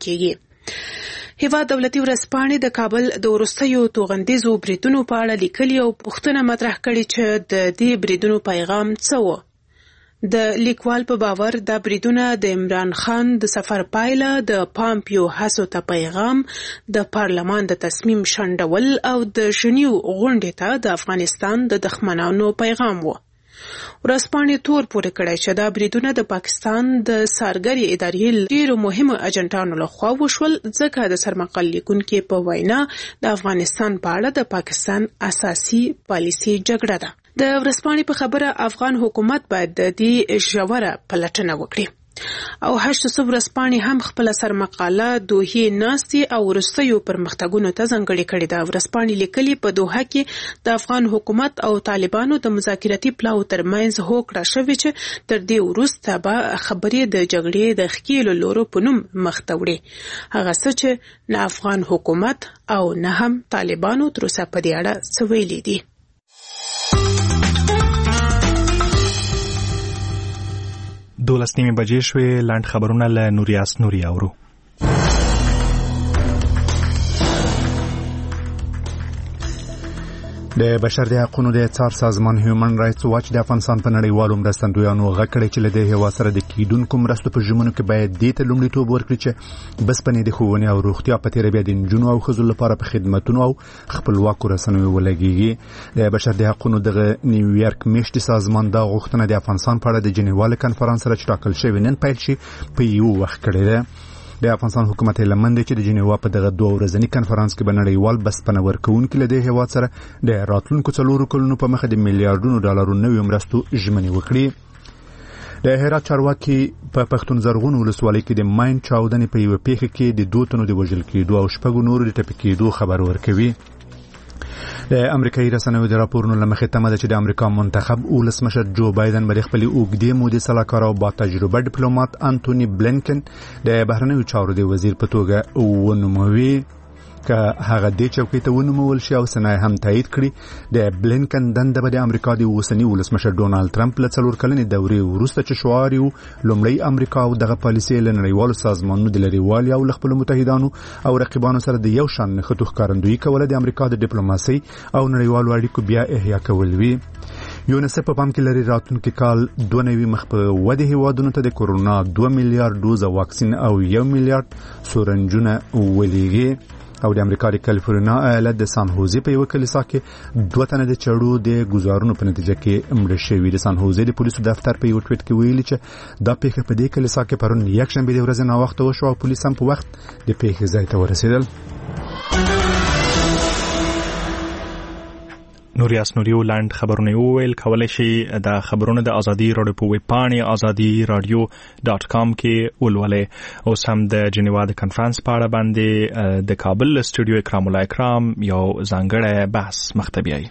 کیږي. هیواد دولتي ورځپاڼې د کابل د وروستیو توغندیزو بریدونو په اړه لیکلي او پوښتنه مطرح کړې چې د دې بریدونو پیغام څه و. د لیکوال په باور دا بریدونه د عمران خان د سفر پایله د پامپیو هڅو ته پیغام د پارلمان د تصمیم شنډول او د ژنیو غونډې ته د افغانستان د دښمنانو پیغام و. ورځپاڼې تور پورې کړی چې دا بریدونه د پاکستان د سارګري ادارې ډیرو مهمو اجنټانو لخوا وشول ځکه د سرمقال لیکونکي په وینا د افغانستان په اړه د پاکستان اساسي پالیسي جګړه ده. د ورځپاڼې په خبره افغان حکومت باید د دې ژوره پلټنه وکړي او 800 ورځپاڼې هم خپل سرمقاله دوحې ناستي او وروستیو پرمختګونو ته ځانګړې کړې ده. ورځپاڼې لیکلي په دوحه کې د افغان حکومت او طالبانو د مذاکراتي پلاو ترمنځ هوکړه شوې چې تر دې وروسته به خبرې د جګړې د ښکېلو لورو په نوم مخته وړي. هغه څه چې نه افغان حکومت او نه هم طالبانو تر اوسه په دې اړه څه ویلي دي. 12 بجې شوې. لاند خبرونه له نوریاس نوري اورو. د بشر د حقوقو د څار سازمان هیومن رائټس واچ د افغانستان په نړیوالو مرستندویانو غږ کړی چې له دې هیواد سره د کیدونکو مرستو په ژمنو کې باید دې ته لومړیتوب ورکړي چې بسپنې د ښوونې او روغتیا په تیره بیا د نجونو او ښځو لپاره په خدمتونو او خپلواکو رسنیو ولګېږي. د بشر د حقوقو د نیویارک میشتي سازمان دا غوښتنه د افغانستان په اړه د جنیوا کنفرانس سره چې ټاکل شوی نن پیل شي په یو وخت کړی ده. د افغانستان حکومت لمن دی چې د جنیوا په دغه 2 ورځنی کنفرانس کې بنړیوال بسپنه ورکوونکي له دې هیواد سره د راتلونکو 4 کلونو په مخه د میلیارډونو ډالرو نوې مرستو ژمنې وکړي. د هرات چارواکي په پښتون زرغون ولسوالۍ کې د ماین چاودنې په یو پیښه کې د 2 تنو د وژل کېدو او 6 نورو د ټپي کېدو خبر ورکوي. د امریکایي رسنیو د راپورونو لمخې تمه ده چې د امریکا منتخب ولسمشر جو بایدن به خپل اوږدې مودې سلاکار او با تجربه ډیپلوماټ انټونی بلینکن د بهرنیو چارو د وزیر په توګه ونوموي. که هغه د چوکۍ ته ونومول شي او سنای هم تایید کړي د بلینکن دنده به د امریکا د اوسنی ولسمشر ډونالد ټرمپ له 4 کلنې دورې وروسته چې شعار یو لومړی امریکا او دغه پالیسي له نړیوالو سازمانونو د لريوالي او خپل متحدانو او رقیبانو سره د یو شان نښتو ښکارندویي کوله د امریکا د ډیپلوماسي او نړیوالو اړیکو بیا احیا کول وی. یونیسف په پام کې لري راتلونکي کال 2 مخ په وده هیوادونو ته د کورونا 2 میلیارډ ډوزه واکسین او 1 میلیارډ سورنجونه ولېږي. او د امریکا د کالیفورنیا ایالت د سان هوزي په یو کلیسا کې 2 تنه د چړو د گزارونو په نتیجه کې مړه شوي. د سان هوزي د پولیسو دفتر په یو ټویټ کې ویلي چې دا پیښه په دې کلیسا کې پرون یکشنبه د ورځې نه وخت وشو او پولیس هم په وخت د پیښې ځای ته ورسېدل. نوریاس نوریو لاند خبرونه ویل کولای شي د خبرونه د ازادي رادیو په ویب پاڼې azadi-radio.com کې ولولې. اوس هم د جنیوا د کنفرانس په اړه باندې د کابل استودیو اکرام الله اکرام یو ځانګړی بحث مختبیایي.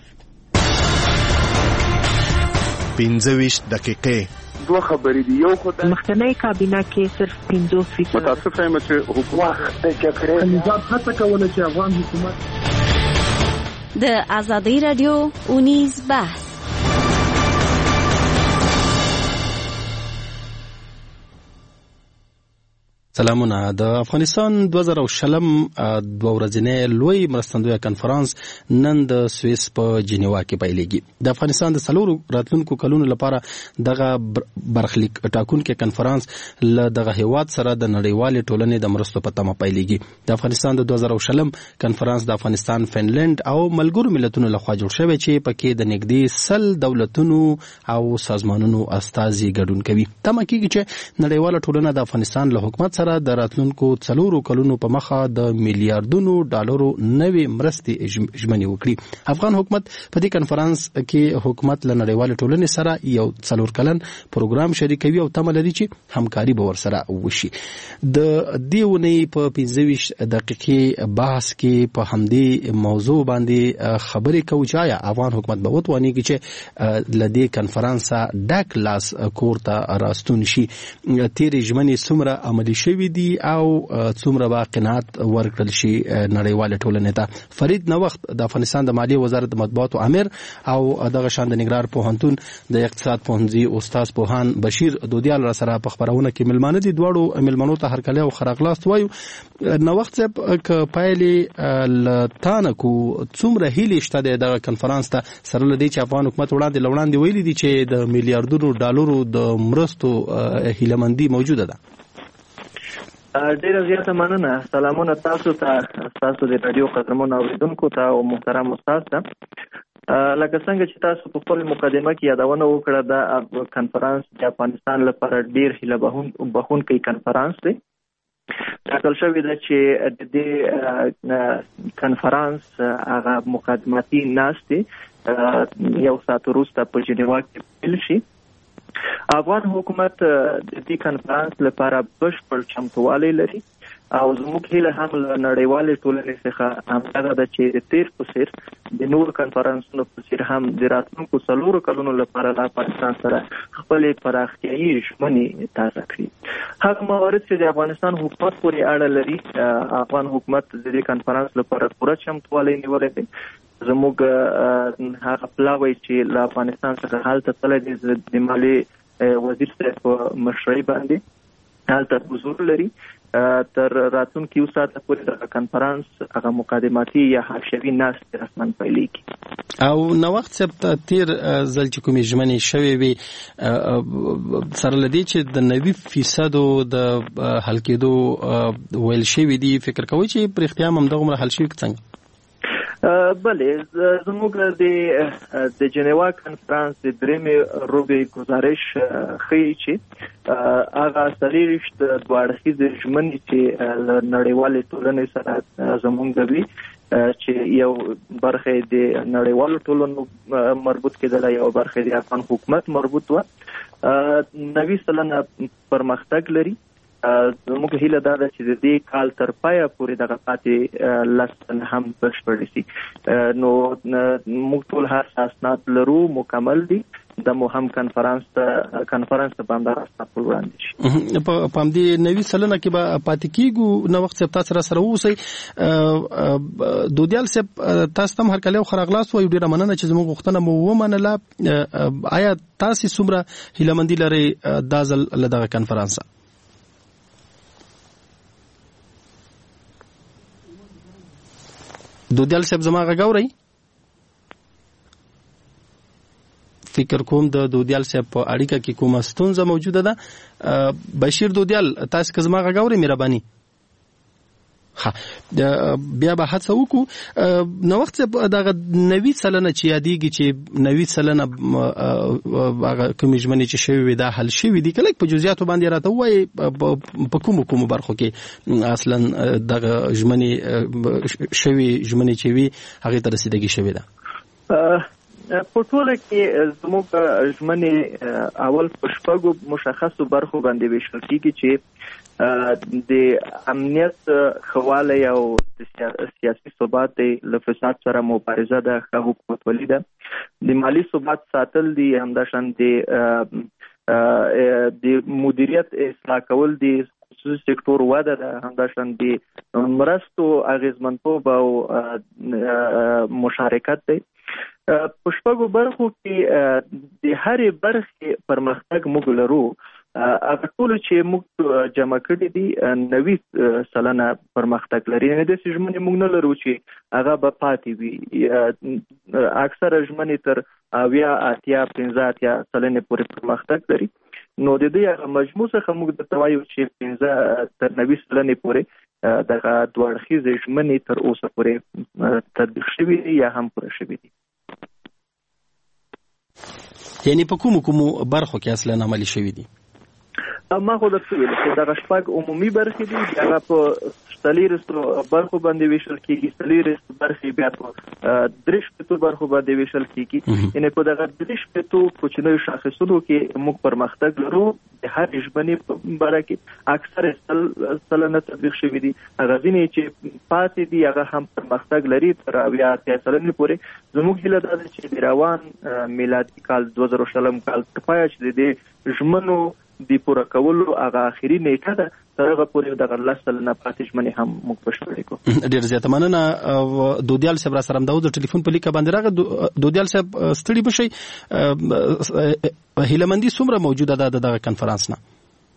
15 دقیقې 2 خبرې دي. یو خدای مخکنی کابینه کې صرف 50% متاسف یم چې حکومت د جګړې نظام هڅه کوله چې افغان حکومت د آزادی رادیو اونیز بحث. سلامونه. د افغانستان 2020 دوه ورځنی لوی مرستندویه کنفرانس نن د سویس په جنیوا کې پیلېږي. د افغانستان د څلورو راتلونکو کلونو لپاره دغه برخلیک ټاکونکي کنفرانس له دغه هیواد سره د نړیوالې ټولنې د مرستو په تمه پیلېږي. د افغانستان د 2020 کنفرانس د افغانستان، فنلند او ملګرو ملتونو لخوا جوړ شوی چې پکې د نږدې 100 دولتونو او سازمانونو استازي ګډون کوي. تمه کېږي چې نړیواله ټولنه د افغانستان له حکومت سره د راتلونکو 4 کلونو په مخه د میلیارډونو ډالرو نوې مرستې ژمنې وکړي. افغان حکومت په دې کنفرانس کې حکومت له نړیوال ټولنې سره یو 4 کلن پروګرام شریکوي او تمه لري چې همکاري به ورسره وشي. د دې ونې په 15 دقیقې بحث کې په همدې موضوع باندې خبرې کوو چې آیا افغان حکومت به وتوانیږي چې له دې کنفرانس ډک لاس کور ته راستون شي. تیرې ژمنې څومره عملي شي شوي دي او څومره به قناعت ورکړل شي نړیوال ټولنې ته. فرید نوښت د افغانستان د مالیې وزارت د مطبوعاتو امیر او دغه شان د نګرهار پوهنتون د اقتصاد پوهنځي استاد پوهان بشیر دودیال را سره په خبرونه کې ملمانه دي. دواړو ملمنو ته هرکلی او خراغلاست وایو. نوښت صاحب ک پایلې لتانه کو څومره هیلې شته د کنفرانس ته سره لدی چې افغان حکومت وړاندې ویلي دي چې د میلیارډونو ډالرو د مرستو هیلمندي موجوده ده. ډیره زیاته مننه. سلامونه تاسو ته، تاسو د رادیو قدرمن اوریدونکو ته او محترم استاد ته. لکه څنګه چې تاسو په خپل مقدمه کې یادونه وکړه د کنفرانس د افغانستان لپاره ډیر هیله بخونکی کنفرانس دی. ټاکل شوې ده چې د دې کنفرانس هغه مقدماتي ناستې یو ساعت وروسته په جنیوا کې پیل شي. افغان حکومت د دې کنفرانس لپاره بشپړ چمتووالی لري او زموږ هیله هم له نړیوالې ټولنې څخه همدغه ده چې د تیر په څیر د نورو کنفرانسونو په څیر هم د راتلونکو 4 کلونو لپاره له افغانستان سره خپلې پراختیایي ژمنې تازه کړي. هغه موارد چې د افغانستان حکومت پورې اړه لري، افغان حکومت د دې کنفرانس لپاره پوره چمتووالی نیولی دی. زموږ هغه پلاوی چې له افغانستان څخه هلته تللی دی د مالیې وزیر صاحب په مشرۍ باندې هلته حضور لري. تر راتلونکي یو ساعت پورې د کنفرانس هغه مقدماتي یا حاشیوي ناستې رسما پیلېږي. او نوښت صاحب تیر ځل چې کومې ژمنې شوې وي سره له دې چې د 90% د حل کېدو ویل شوي دي، فکر کوئ چې په رښتیا هم همدغومره حل شوي که څنګه؟ بله، زموږ د جنیوا کنفرانس د درېمې روبې گزارش ښیي چې هغه 40 دوه اړخیزې ژمنې چې له نړیوالې ټولنې سره زموږ وي چې یو برخه د نړیوالو ټولنو مربوط کېدله، یو برخه د افغان حکومت مربوط و. 90% پرمختګ لري. زموږ هیله دا ده چې د دې کال تر پایه پورې دغه پاتې 10 هم بشپړ شي. نو موږ ټول هر اسناد لرو، مکمل دي. د مو هم کنفرانس ته باندې راستل وړاندې شي. په همدې 90% کې به پاتې کیږو. نوښت صاحب تاسو سره اوسئ. دودیال صاحب تاسو هم هرکلی او خراغلاست وایو. ډیره مننه چې زموږ غوښتنه مو ومنله. آیا تاسو څومره هیلهمندي لرئ دا ځل له دغه کنفرانس؟ دودیال صاحب زما غږ اورئ؟ فکر کوم د دودیال صاحب په اړیکه کې کومه ستونزه موجوده ده. بشیر دودیال تاسو که زما غږ اورئ مهرباني؟ بیا به هڅه وکړو. نوښت صاحب دغه 90% چې یادېږي چې 90% هغه کومې ژمنې چې شوې وي دا حل شوي دي، که لږ په جزئیاتو باندې راته ووایي په کومو برخو کې اصلا دغه ژمنې چې وي هغې ته رسیدګي شوې ده؟ په ټوله کې زموږ ژمنې اول په 6 مشخصو برخو باندې ویشل کېږي چې د امنیت خواله او سیاسي ثبات له فساد سره مبارزه ده، ښه حکومتولي ده، د مالی ثبات ساتل دي، همداشان د مدیریت اصلاح کول دي، خصوصي سکتور وده ده، همداشان د مرستو اغیزمنتوب او مشارکت دی. په 6 برخو کې د هرې برخې پرمختګ موږ لرو. هغه ټول چې موږ جمع کړي دي 90% پرمختګ لري. نه داسې ژمنې موږ نه لرو چې هغه به پاتې وي. اکثره ژمنې تر 80-85% پورې پرمختګ لري. نو د دې هغه مجموع څخه موږ درته وایو چې 15-90% پورې دغه دوه اړخیزې ژمنې تر اوسه پورې تطبیق شوي دي یا هم پوره شوي دي. یعنی په کومو برخو کې اصلا عملي شوي دي؟ ما خو درته ویل چې دغه 6 عمومي برخې دي، هغه په 40 برخو باندې ویشل کېږي. 40 برخې بیا په 30 برخو باندې ویشل کېږي. یعنې په دغه 30 کوچنیو شاخصونو کې موږ پرمختګ لرو. د هر ژمنې په باره کې اکثره 100% تطبیق شوي دي. هغه ځینې چې پاتې دي هغه هم پرمختګ لري تر 80% پورې. زموږ هیله دا ده چې د روان میلادي کال 2020 کال تر پایه چې د ژمنو د پوره کولو هغه اخري نیټه ده تر هغه پورې دغه 10 سلنه پاتې ژمنې هم موږ بشپړې کوو. ډېر زیاته مننه. دودیال صاحب را سره همدا د ټلیفون په لیکه باندې راغی. دودیال صاحب ستړي بشئ، هیلمندي څومره موجوده ده دغه کنفرانس نه؟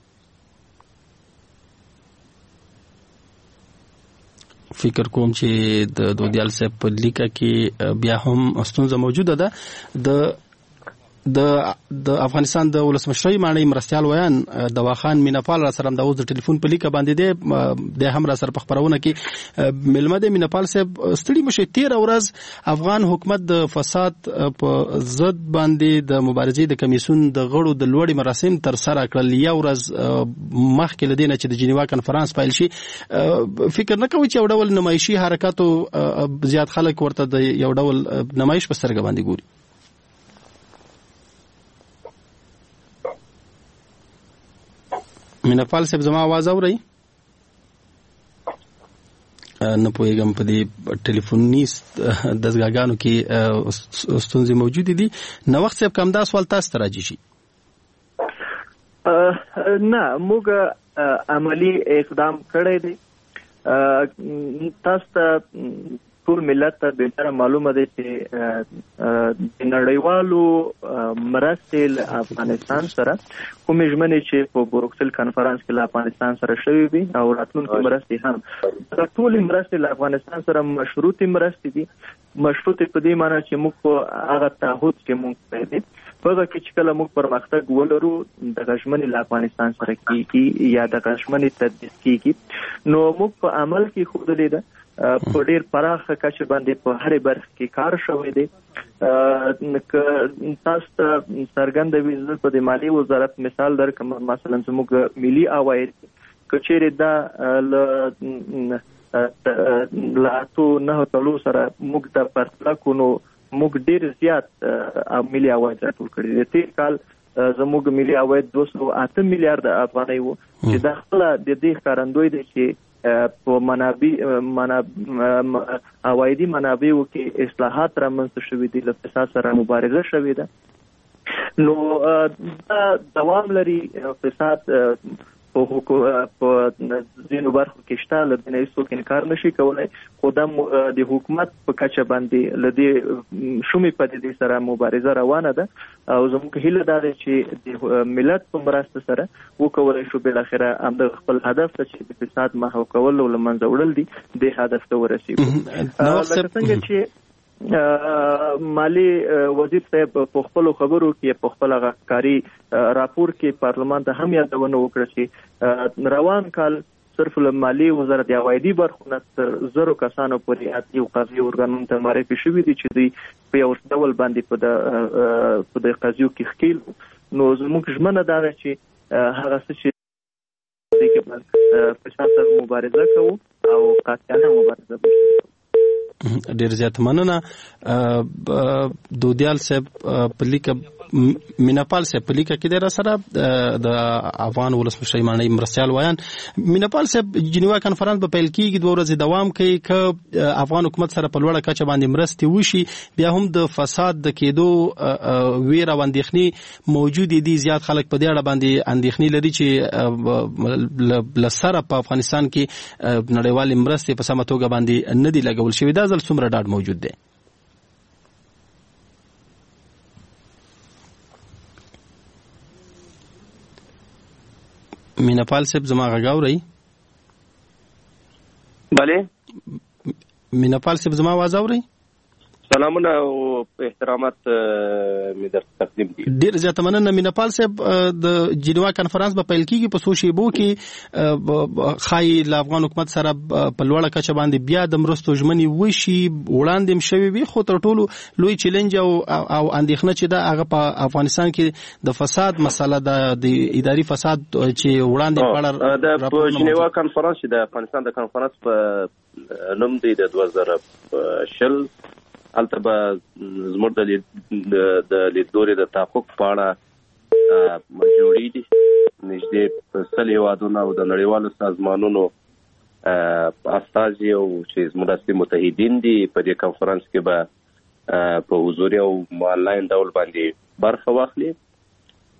فکر کوم چې د دودیال صاحب په لیکه کې بیا هم ستونزه موجوده ده. د افغانستان د ولسمشرۍ معنی مرستيال ویان دواخان میناپال را سره د اوس د ټلیفون په لیکه باندې د هم را سره په خبرونه کې ملمه د میناپال صاحب ستړي مشه 13 ورځ افغان حکومت د فساد په ضد باندې د مبارزې د کمیسیون د غړو د لوړې مراسم تر سره کړل. یو ورځ مخکې لدینه چې د جنیوا کنفرانس پیل شي، فکر نه کوي چې یو ډول نمایشي حرکاتو زیات خلک ورته د یو ډول نمایش په سترګه باندې ګوري؟ میناپال صاحب زما आवाज اوري؟ نه پوهیږم په دې ټلیفوني دزګاګانو کې ستونزې موجود دي. نو وخت صاحب کوم دا سوال تاسو ته راځي شي؟ نه، موږ عملی اقدام کړی دی. تاسو ته ټول ملت ته به معلومه ده چې د نړیوالو مرستې له افغانستان سره کومې ژمنې چې په بروکسل کنفرانس کې له افغانستان سره شوې وي او راتلونکي مرستې هم ټول مرستې له افغانستان سره مشروطي مرستې دي. مشروطي په دې معنی چې موږ هغه تعهد چې موږ کړی په کې چې کله موږ پرمختګ ولرو د ژمنې له افغانستان سره کیږي یا د ژمنې تطبیق کیږي، نو موږ په عمل کې خودلې ده په ډیر پراخه کچه باندې په هر برخه کې کار شوی دی. تاسو ته څرګنده وي په د مالی وزارت مثال درکم، مثلا زموږ ملي عواید کچېره دا لاتو نه تلو سره موږ د پرتله کو نو موږ ډیر زیات ملي عواید راټول کړی دي. تیر کال زموږ ملي عواید 208 میلیارډ افغانۍ وو چې د خپل د دې ښکارندوی دی چې په عوایدي منابعو کې اصلاحات رامنځته شوي دي، له فساد سره مبارزه شوې ده. نو دا دوام لري. فساد په ځینو برخو کې شته، له دې نه هیڅوک انکار نشي کولای، خو د حکومت په کچه باندې له دې شومې پدیدې سره مبارزه روانه ده او زموږ هیله دا ده چې د ملت په مرسته سره وکولای شو بالاخره همدغه خپل هدف ته چې د فساد محو کول او له منځه وړل دي د هدف ته ورسیږو. لکه څنګه چې مالی وزیر صاحب په خپل خبرو کې په خپل غاکاری راپور کې پارلمان ته هم یادونه وکړه چې روان کال صرف له مالی وزارت د عوایدي برخونه تر 1000 کسانو پورې اتي او قضایي ارګانونو ته معرفي شوي دي چې دوی په یو ډول باندې په د قضیو کې ښکیل. نو زموږ ژمنه دا ده چې هغه څه چې فساد سره مبارزه کوو او قاطعانه مبارزه وکړو. ډیر زیات مننه. دودیال صاحب په لیکه میناپال صاحب په لیکه کې د سره د افغان ولسمشرۍ معنی مرستيال ویان میناپال صاحب جنیوا کنفرانس په پیل کې 2 ورځې دوام کوي ک افغان حکومت سره په لوړه کچه باندې مرستي وشي، بیا هم د فساد د کېدو ویره واندېخنی موجود دي. زیات خلک په دې اړه باندې اندېخنی لري چې لسره په افغانستان کې نړیوال مرستي په سمه توګه باندې نه دي لګول شوی. دا ځل څومره ډاډ موجود دی؟ میناپال صاحب زما غږ اورئ؟ بله میناپال صاحب زما आवाज اورئ؟ سلامونه او احترامات می در تقدیم دي. ډیر زیات مننه میناپال صاحب. د جنیوا کنفرانس په پیل کې په سوشیبو کې خای ل افغان حکومت سره په لوړه کچه باندې بیا د مرستو ژمنې وشي وړاندې شوي وي، خو تر ټولو لوی چیلنج او اندېښنه چې دا هغه په افغانستان کې د فساد مسله د اداري فساد چې وړاندې پړه د جنیوا کنفرانس د افغانستان د کنفرانس په نوم دی د 2020 البته به زموږ د لیدلوري د تحقق په اړه جوړې دي. نږدې 100 هیوادونه او د نړیوالو سازمانونو استازي او چې مرستي متحدین دي په دې کنفرانس کې به په حضوري او آنلاین ډول باندې برخه واخلي.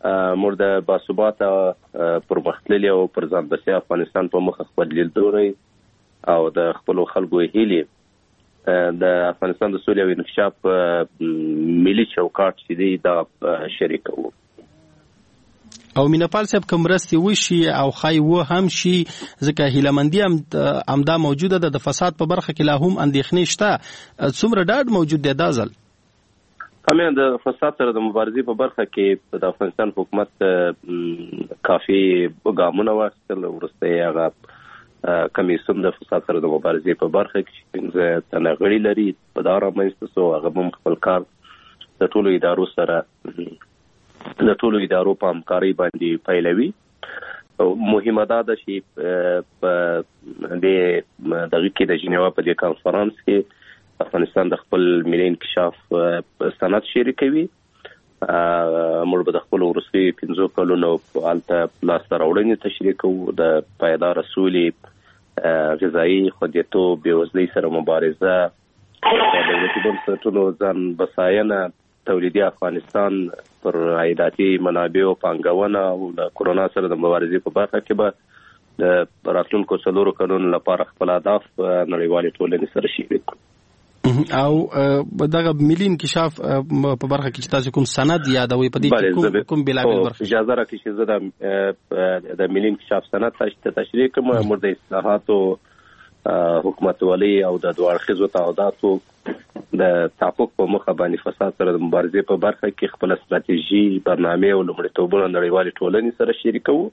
موږ د باثباته پرمختللي او پر ځان بسیا افغانستان په مخ خپل لیدلوري او د خپل خلکو هیلې د افغانستان د سولې او انکشاف ملي چوکاټ چې دی دا شریکو. او مینپال صاحب کوم مرستې وشي او خای و هم شي ځکه هیلمندي هم دا موجوده ده د فساد په برخه کې لا هم اندېښنې شته څومره ډاډ موجود دی دا ځل؟ همین د فساد سره د مبارزې په برخه کې د افغانستان حکومت کافي ګامونه واخیستل. وروسته هغه کمیسیون د فساد سره د مبارزې په برخه کې 15 تنه غړي لري په دا رامنځته سو هغه هم خپل کار د ټولو ادارو سره د ټولو ادارو په همکارۍ باندې پیلوي. مهمه ده چې په دغه کې د جنیوا په دې کانفرنس کې افغانستان د خپل ملي انکشاف سند شریکوي. موږ به د خپل وروستي 15 کلونو حالته لاسته راوړنې تشریح کوو د پایدار سولې، غذایي خوندیتوب، بېوزلۍ سره مبارزه، د دولتي بنسټونو ځان بساینه، تولیدي افغانستان پر عایداتي منابعو پانګونه او د کرونا سره د مبارزې په برخه کې به د راتلونکو 4 کلونو لپاره خپل اهداف نړیوالې ټولنې سره شریک کړو. او دغه ملي انکشاف په برخه کې چې تاسو کوم سند یادوي په دې کې کوم بلابل برخه اجازه راکړئ چې زه د ملي انکشاف سند تشریح کوم. موږ د اصلاحاتو، حکومتولۍ او د دوه اړخیزو تعهداتو د تحقق په مخه باندې فساد سره د مبارزې په برخه کې خپل ستراتیژي، برنامه او لومړیتوبونه نړیوالې ټولنې سره شریکوو.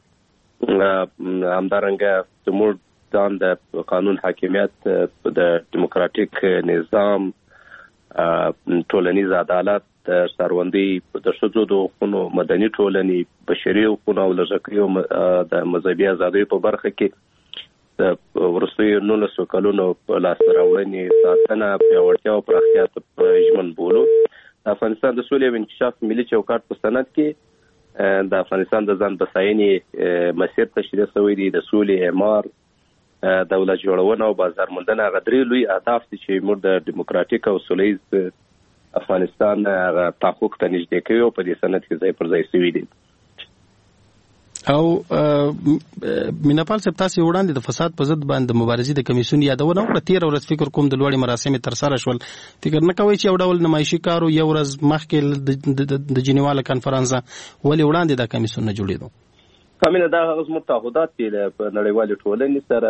همدارنګه زموږ د قانون حاکمیت، د دیموکراتیک نظام، ټولنیز عدالت، سروندۍ د ښځو د حقوقو، مدني ټولنې، بشري حقوق او لږکیو د مذهبي ازادۍ په برخه کې د وروستیو 19 کلونو لاسته راوړنې ساتنه، پیاوړتیا او پراختیا ته ژمن بولو. د افغانستان د سولې او انکشاف ملي چوکاټ په سند کې د افغانستان د ځان بساینې مسیر تشریح شوی دی. د سولې، اعمار، دولت جوړونه او بازار موندنه هغه درې لوی اهداف دي چې موږ د دیموکراتیک او سولیز افغانستان هغه تحقق ته نږدې کوي او په دې سند کې ځای پر ځای شوي دي. او مینپال صاحب تاسو وړاندې د فساد په ضد باندې مبارزې د کمیسیون یادونه وکړه. 13 ورځې فکر کوم د لوړې مراسم تر سره شول. فکر نه کوئ چې یو ډول نمایشي کارو یو ورځ مخکې د جنیوا کانفرنس ولې وړاندې د کمیسیون نه جوړېدو؟ کامله دا هغه زموږ تعهدات دي په نړیوالې ټولنې سره.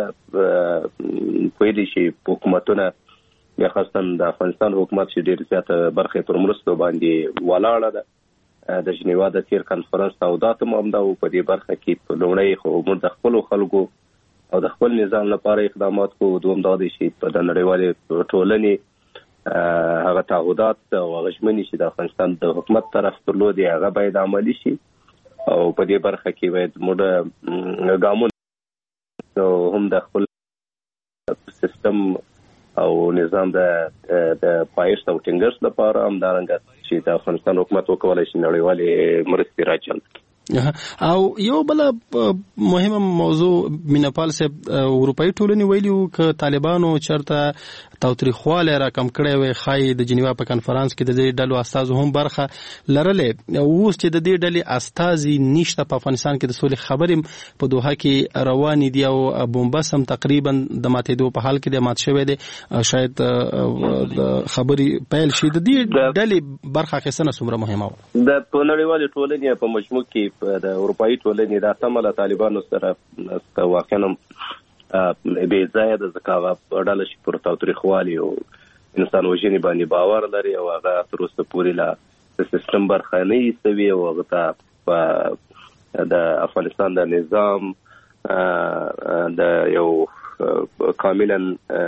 پوهېدي چې حکومتونه یا خاصتاً د افغانستان حکومت چې ډېر زیاته برخه پر مرستو باندې ولاړه ده. د جنیوا د تیر کانفرنس تعهدات هم همدا و. په دې برخه کې په لومړی خو موږ د خپلو خلکو او د خپل نظام لپاره اقدامات کوو. دوم دا دی چې په د نړیوالې ټولنې هغه تعهدات او هغه ژمنې چې د افغانستان د حکومت طرف درلودې هغه باید عملي شي او په دې برخه کې باید موږ ګامونه هم د خپل سیستم او نظام د پایښت او ټینګښت لپاره همدارنګه چې د افغانستان حکومت وکولای شي نړیوالې مرستې راجلب کړي. او یو بل مهمه موضوع مینپال صاحب اروپאי ټولنې ویلي ک طالبانو چرته تاوتریخواله را کم کړی وي. خای د جنیوا په کانفرنس کې د دې ډلو استازو هم برخه لرلې. اوس چې د دې ډلې استازي نشته په افغانستان کې د سولې خبرې په دوحه کې روانې دي او بومبس هم تقریبا د ماتېدو په حال کې د مات شوی دی. شاید خبرې پیل شي. د دې ډلې برخه اخیستنه څومره مهمه و؟ د نړیوالې ټولنې په مجموع کې د اروپאי ټولنې د تمله طالبانو سره واقعا بې ځایه د ځکه ډله چې پر تاوتریخوالي او انسان وژنې باندې باور لري او هغه تر اوسه پورې لا د سیستم برخه نه ایستوي او هغه ته د افغانستان د نظام د یو کاملا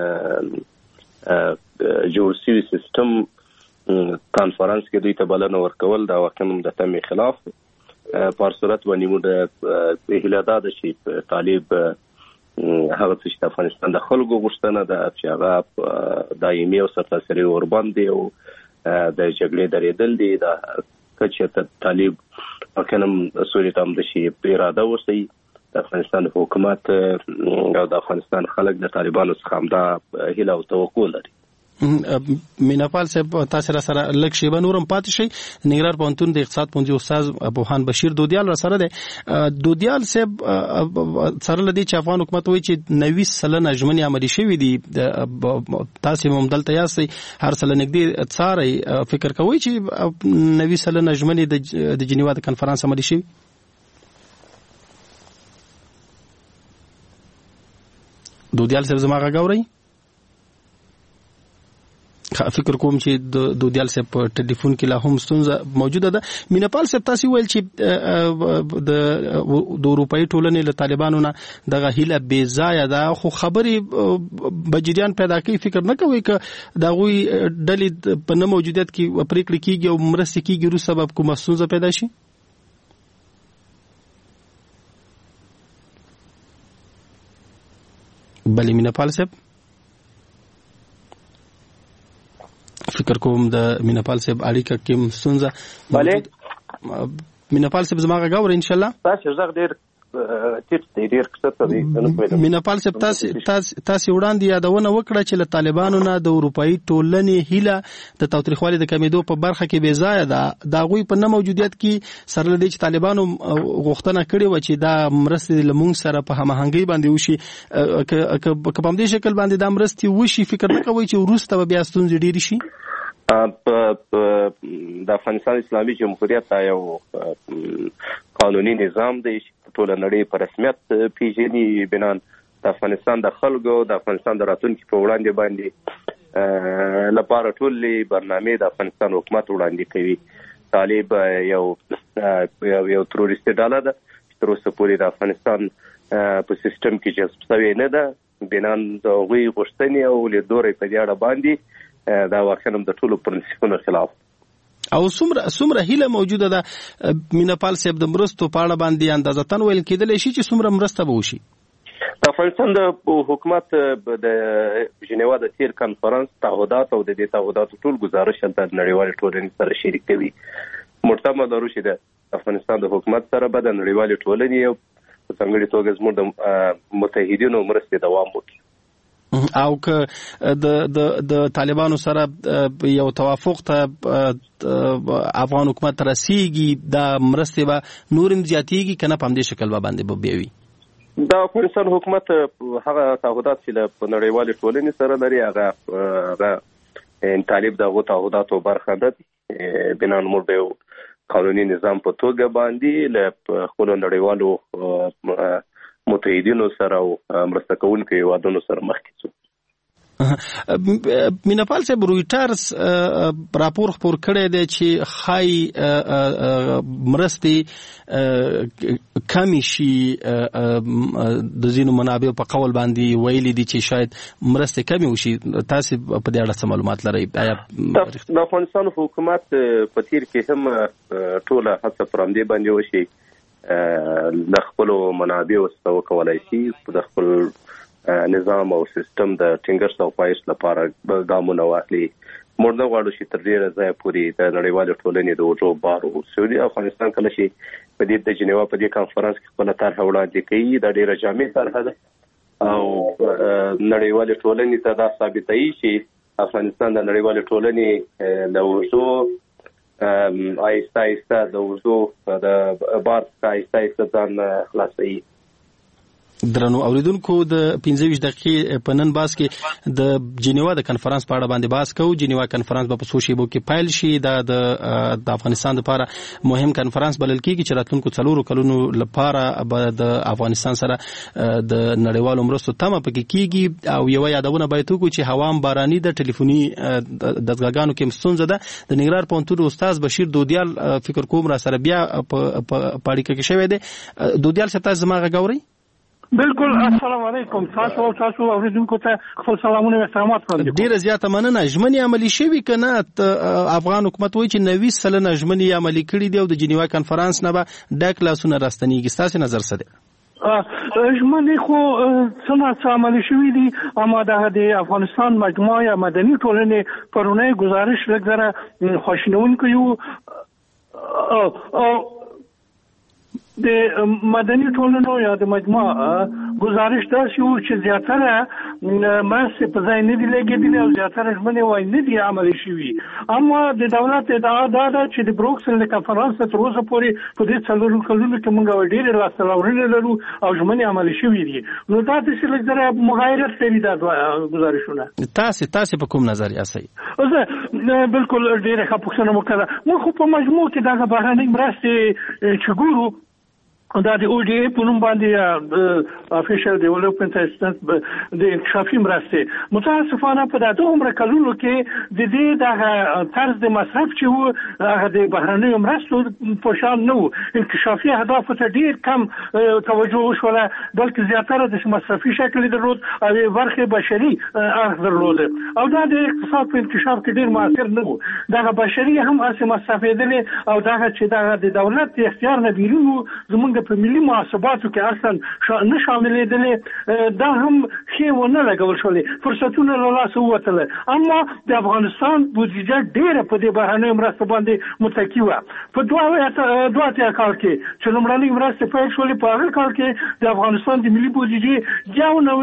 جوړ شوي سیستم کانفرنس کې دوی ته بلنه ورکول دا واقعا د تمې خلاف. په صورت باندې موږ هیله ده چې طالب هغه چې د افغانستان د خلکو غوښتنه ده چې هغه دایمي او سرتاسري ورباندې او د جګړې درېدل دي. دا چې طالب واقعا سولې ته هم د شي اراده وسي. د افغانستان حکومت او د افغانستان خلک د طالبانو څخه هم دا هیله او توقع لري. میناپال صاحب تاسو را سره لک شیبه نورم پاتې شي. ننګرهار پوهنتون د اقتصاد پوهنځي استاد ابوخان بشیر دودیال را سره دی. دودیال صاحب سره لدی چې افغان حکومت وایي چې 90 سلنه ژمنې عملي شوې دي. تاسو هم دلته یاستئ هر سل نږدې څارئ، فکر کوئ چې 90 سلنه ژمنې د جنیوا د کنفرانس عملي شوې؟ دودیال صاحب زما غږ اورئ؟ فکر کوم چې د دودیال صاحب په ټلیفون کې لا هم ستونزه موجوده ده. میناپال صاحب تاسو ویل چې د اروپאי ټولنې له طالبانو نه دغه هیله بې ځایه ده، خو خبرې بجریان پیدا کوي. فکر نه کوي که د هغوی ډلې په نه موجودیت کې پرېکړې کېږي او مرستې کېږي وروسته به کومه ستونزه پیدا شي؟ بلې میناپال صاحب فکر کوم د میناپال صاحب اړیکه کې ستونزه. بله میناپال صاحب زما غږ اورئ؟ ان شاء الله تاسو زغ ډیر ډیر کڅته دی. میناپال صاحب تاسو وړاندې یادونه وکړه چې له طالبانو نه د اروپאי ټولنې هیله د تاوتریخوالي د کمیدو په برخه کې بې ځایه ده. د هغوی په نه موجودیت کې سره له دې چې طالبانو غوښتنه کړې وه چې دا مرستې له موږ سره په هماهنګۍ باندې وشي، که په همدې شکل باندې دا مرستې وشي، فکر نه کوئ چې وروسته به بیا ستونزې ډېرې شي؟ د افغانستان اسلامي جمهوریت یو قانوني نظام دی چې ټول نړۍ په رسمیت پیژني. بنان د افغانستان د خلکو د افغانستان د راتلونکي په وړاندې باندې لپاره ټولې برنامې د افغانستان حکومت وړاندې کوي. طالب یو تروریستي ډله ده چې تر اوسه پورې د افغانستان په سیستم کې جذب شوې نه ده. بنان د هغوی غوښتنې او لیدلوري په دې اړه باندې دا واقعا د ټولو پرنسپونو خلاف. او څومره هیله موجوده ده میناپال صاحب د مرستو په اړه باندې اندازتن ویل کېدلی شي چې څومره مرسته به وشي؟ د افغانستان د حکومت د ژنیوا د تیر کنفرانس تعهدات او د دې تعهداتو ټول گزارش د نړیوال ټولنې سره شریک کوي. مرتمه لرو چې د افغانستان د حکومت سره به د نړیوال ټولنې او په ځانګړي توګه زموږ د متحدینو مرستې دوام وکړي. او که د طالبانو سره یو توافق ته افغان حکومت رسیږي، دا مرستې به نورم زیاتېږي که نه په همدې شکل به باندې به بیا وي؟ د افغانستان حکومت هغه تعهدات چې له نړیوالې ټولنې سره لري هغه طالب د هغو تعهداتو برخه ده. بنا موږ د یو قانوني نظام په توګه باندې له خپلو نړیوالو متحدینو سره او مرسته کوونکو هیوادونو سره مخکې ځو. میناپال صاحب رویټرز راپور خپور کړی دی چې ښایي مرستې کمې شي. د ځینو منابعو په قول باندې ویلي دي چې شاید مرستې کمې وشي. تاسو په دې اړه څه معلومات لرئ؟ د افغانستان حکومت په تیر کې هم ټوله هڅه پر همدې باندې وشي د خپلو منابعو څخه وکولای شي د خپل نظام او سیستم د ټینګښت او پایښت لپاره ګامونه واخلي. موږ نه غواړو چې تر ډیره ځایه پورې د نړیوالې ټولنې د اوږو بار وسولي. افغانستان کله چې په دې د جنیوا په دې کنفرانس کې خپله طرحه وړاندې کوي، دا ډیره جامع طرحه ده او نړیوالې ټولنې ته دا ثابتوي چې افغانستان د نړیوالې ټولنې د اوږو آهسته آهسته د اوږو د بار څخه آهسته آهسته ځان خلاصوي. درنو اوریدونکو د 15 دقیقې په نن باز کې د جنیوا د کنفرانس په اړه باندې باز کوو. جنیوا کنفرانس به په څو شیبو کې پیل شي. دا د افغانستان لپاره مهم کنفرانس بلل کېږي چې راتلونکو 4 کلونو لپاره به د افغانستان سره د نړیوالو مرستو تمه پکې کېږي. او یو یادونه باید وکړو چې هوا هم باراني د ټلیفوني دستګاهانو کې ستونزه ده. د ننګرهار پوهنتون استاد بشیر دودیال فکر کوم را سره بیا په اړیکه کې شوی دی. دودیال صاحب تاسو زما غږ اورئ؟ بالکل. السلام علیکم. تاسو اوریدونکو ته خپل سلامونه او احترامات وړاندې کوم. ډیره زیاته مننه. ژمنې عملي شوي که نه؟ افغان حکومت وایي چې 90 سلنه ژمنې عملي کړي دي او د جنیوا کنفرانس نه به ډک لاسونه راستنېږي. ستاسو نظر څه دی؟ ژمنې خو څه عملي شوي دي، اما د افغانستان مجموعه یا مدني ټولنې پرونی گزارش لږ ذره خواشینونکی و. د مدني ټولنو یا د مجموعه گزارش داسې و چې زیاتره مرستې په ځای نه دي لګېدلې او زیاتره ژمنې وایي نه دي عملي شوي. اما د دولت ادعا دا ده چې د بروکسل د کنفرانس تر اوسه پورې په دې څلورو کلونو کې موږ ډېرې لاسته راوړنې لرو او ژمنې عملي شوي دي. نو دا داسې لږ ذره مغایرت لري دا ګزارشونه. تاسې په کوم نظر یاستئ؟ زه بالکل ډېره ښه پوښتنه وکړه. موږ خو په مجموع کې دغه بهرنۍ مرستې چې ګورو دا د ODA په نوم باندې افیشل ډیولپمنٹ اسسټنس د انکشافي مرستې متاسفانه په دغه عمر کلونو کې د دې دغه طرز د مصرف چې وو هغه د بهرنیو مرستو په شان نه وو. انکشافي اهداف ته ډیر کم توجه وشوله بلکې زیاتره د مصرفي شکل درلود او برخه بشري اخذ درلود او دا د اقتصاد په انکشاف کې ډیر موثر نه وو. دغه بشري هم اسې مصرفېدل او دغه چې دغه د دولت اختیار نه بیرون زمونږ په ملي محاسباتو کې اصلا نه شاملېدلې. دا هم ښې ونه لګول شولې، فرصتونه له لاسه ووتل. اما د افغانستان بودیجه ډېره په دې بهرنیو مرستو باندې متکي وه. په دوه اتیا کال کې چې لومړنۍ مرستې پیل شولې په هغه کال کې د افغانستان د ملي بودیجې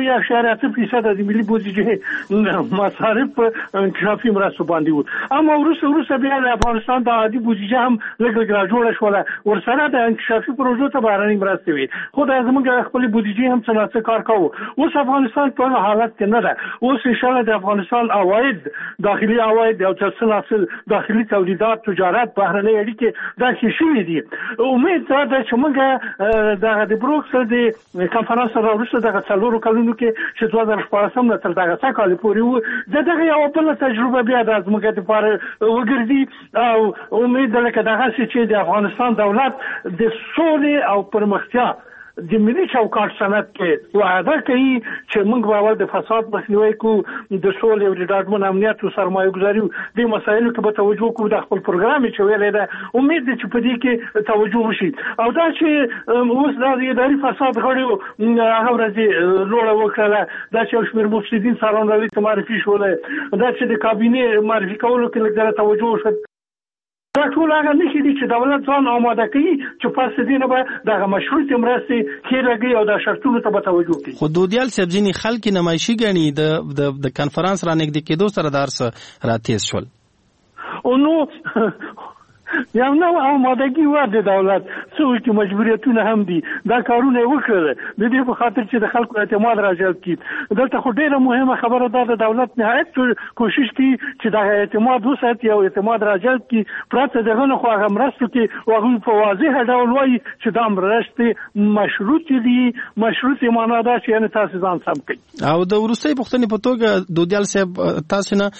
99.8% د ملي بودیجې مصارف په انکشافي مرستو باندې وو. اما وروسته بیا د افغانستان د عادي بودیجه هم لږ راجوړه شوله، ورسره د انکشافي پروژو ته بهرنۍ مرستې وي. خو دا زموږ خپل بودیجې هم څه نه کار کوو. اوس افغانستان په حالت کې نه ده. اوس انشاءالله د افغانستان عواید، داخلي عواید او څه داخلي تولیدات، تجارت، بهرنۍ اړیکې دا ښې شوي دي. امید دا ده چې موږ د بروکسل د کنفرانس وروسته دغه څلورو کلونو کې چې 2014 نه تر دغه څه کال پورې وو د دغه یوه بله تجربه بیا د زموږ دپاره وګرځي او امید ده لکه دغسې چې د افغانستان دولت د سولې او پرمختیا د ملي چوکاټ سند کې وعده کوي چې موږ به اول د فساد مخنیوی کوو، د سولې او د ډاډمن امنیت او سرمایه ګذاري دې مسایلو کې به توجه کوو. د خپل پروګرام چې ویلی ده امید دی چې په دې کې توجه وشي. او دا چې اوس دا د اداري فساد غړیو هغه ورځې لوړه وکړله، دا چې یو شمېر مفسدین سالون ته معرفي شولی، دا چې د کابینې معرفي کولو کې لږ ځله توجه وشو. دا ټول هغه نښې دي چې دولت ځان آماده کوي چې پس دې نه به دغه مشروطې مرستې ښې لګوي او دا شرطونو ته به توجه کوي. خو دودیال صاحب ځینې خلک نمایشي ګڼي د کنفرانس رانږدې کېدو سره دا هر څه راتېز شول. نو یو نو آمادګي وه د دولت، څه وکړي مجبوریتونه هم دي. دا کارونه یې وکړل د دې په خاطر چې د خلکو اعتماد راجلب کړي. دلته خو ډېره مهمه خبره ده د دولت نهایت کوشش کوي چې دغه اعتماد وساتي او اعتماد راجلب کړي. پرته دغه نه خو هغه مرستو کې هغوی په واضح ډول وایي چې دا مرستې مشروطې دي. مشروطې معنا ده چې یعنې تاسې ځان سم کوي. او د وروستۍ پوښتنې په توګه دودیال صاحب تاسې نه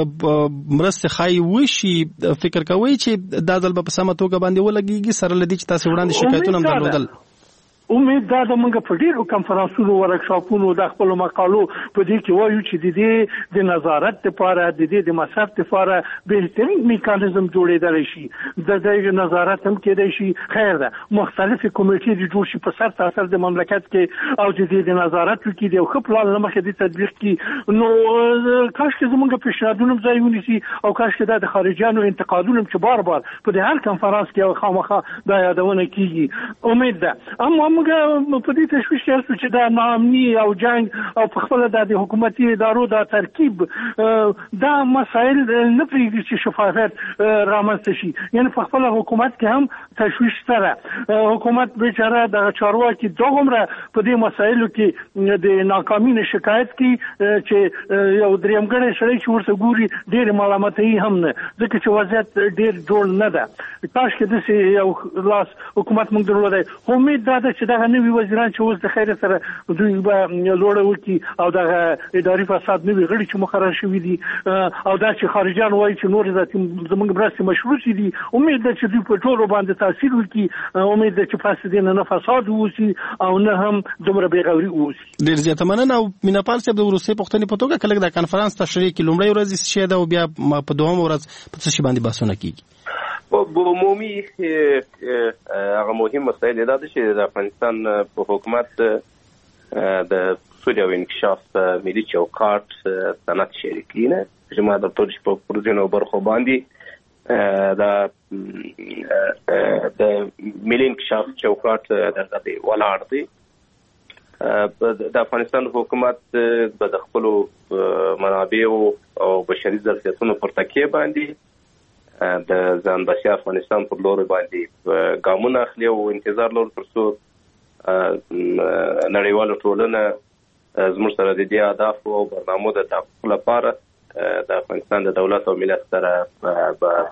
مرستې ښایي وشي، فکر کوئ چې دا ځل به په سمه توګه باندې ولګېږي سره له دې چې تاسې وړاندې شکایتونه هم درلودل؟ امید دا د موږ په ډېرو کنفرانسونو، ورکشاپونو، د خپلو مقالو په دې کې وایو چې د دې د نظارت دپاره، د دې د مصرف دپاره بهترین میکانیزم جوړېدلی شي. د دې نظارت هم کېدی شي. خیر ده مختلفې کمیټې دې جوړ شي په سر تاثر د مملکت کې او د دې د نظارت وکړي، د یو ښه پلان له مخې دې تطبیق کړي. نو کاشکې زموږ پیشنهادونه هم ځای ونیسي او کاشکې دا د خارجیانو انتقادونه چې بار بار په دې هر کنفرانس کې خامخا دا یادونه کېږي. امید ده. اما موږ په دې تشویش کې یاستو چې دا ناامني او جنګ او په خپله د حکومتي ادارو دا ترکیب دا مسایل نه پرېږدي چې شفافیت رامنځته شي. یعنې په خپله حکومت کې هم تشویش سره حکومت بیچاره دغه چارواکي دومره په دې مسایلو کې د ناکامي نه شکایت کوي چې یو درېیمګړی سړی چې ورته ګوري ډېرې ملامتوي هم نه، ځکه چې وضعیت ډېر جوړ نه ده. کاشکې داسې یو لاس حکومت موږ درلودی. خو امید دا ده چې دغه نوي وزیران چې اوس د خیر سره دوی به لوړه وکړي او دغه اداري فساد نوي غړي چې مقرر شوي دي او دا چې خارجیان وایي چې نور زموږ مرستې مشروطې دي، امید ده چې دوی په ټولو باندې تاثیر وکړي. امید ده چې پس دې نه فساد واوسي او نه هم دومره بېغوري واوسي. ډېر زیاته مننه. او میناپال صاحب د وروستۍ پوښتنې په توګه که لږ د کنفرانس تشریح کې لومړۍ ورځ څه شی ده او بیا په دویمه ورځ په څه شي باندې بحثونه کېږي؟ عمومي هغه مهم مسایل دا ده چې د افغانستان په حکومت د سولې او انکشاف ملي چوکاټ سند شریکي نه چې ما د ټول په پروژو برخو باندې د ملي انکشاف چوکاټ دغه دی ولاړ دی د افغانستان حکومت د خپل منابع او بشري ظرفیتونو پر تکیه باندې د ځان بسیا افغانستان پر لور باندې ګامونه اخلي او انتظار لري ترڅو نړیواله ټولنه زموږ سره د دې اهداف او برنامو د تحقق لپاره د افغانستان د دولت او ملت سره په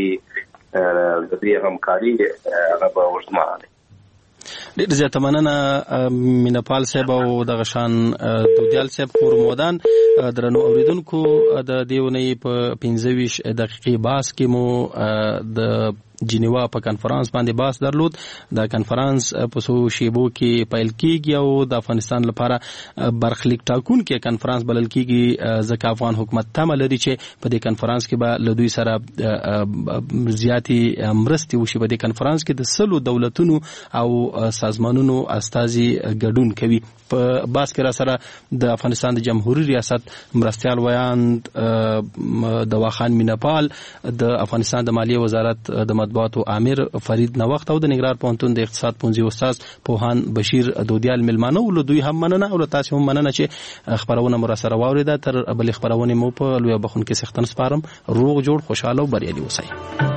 دې همکاري هغه به ورسمه ډېر زیاته مننه مینپال صاحب او دغه شان دودیال صاحب فورمودان درنو اوریدونکو د دیونی په 25 دقیقې باس کې مو د جنیوا په کانفرنس باندې باس درلود. د کانفرنس په سو شیبو کې پیل کیږي او د افغانستان لپاره برخلیک ټاکون کې کانفرنس بلل کیږي ځکه افغان حکومت تمه لري چې په دې کانفرنس کې به له دوی سره زیاتی مرستې وشي. په دې کانفرنس کې د 100 دولتونو او سازمانونو استازي ګډون کوي. په باس کې را سره د افغانستان د جمهوریت ریاست مرستيال ویاند د واخان مینپال، د افغانستان د مالیه وزارت د مطبوعاتو امیر فرید نوښت او د نګران پوهنتون د اقتصاد پونځي استاد پوهان بشیر دودیال ملمانو له دوی هم مننه او تاسو هم مننه چې خبرونه مر سره واوریده. تر بل خبرونه مو په لوی بخون کې سختن سپارم. روغ جوړ خوشاله او بریالي اوسئ.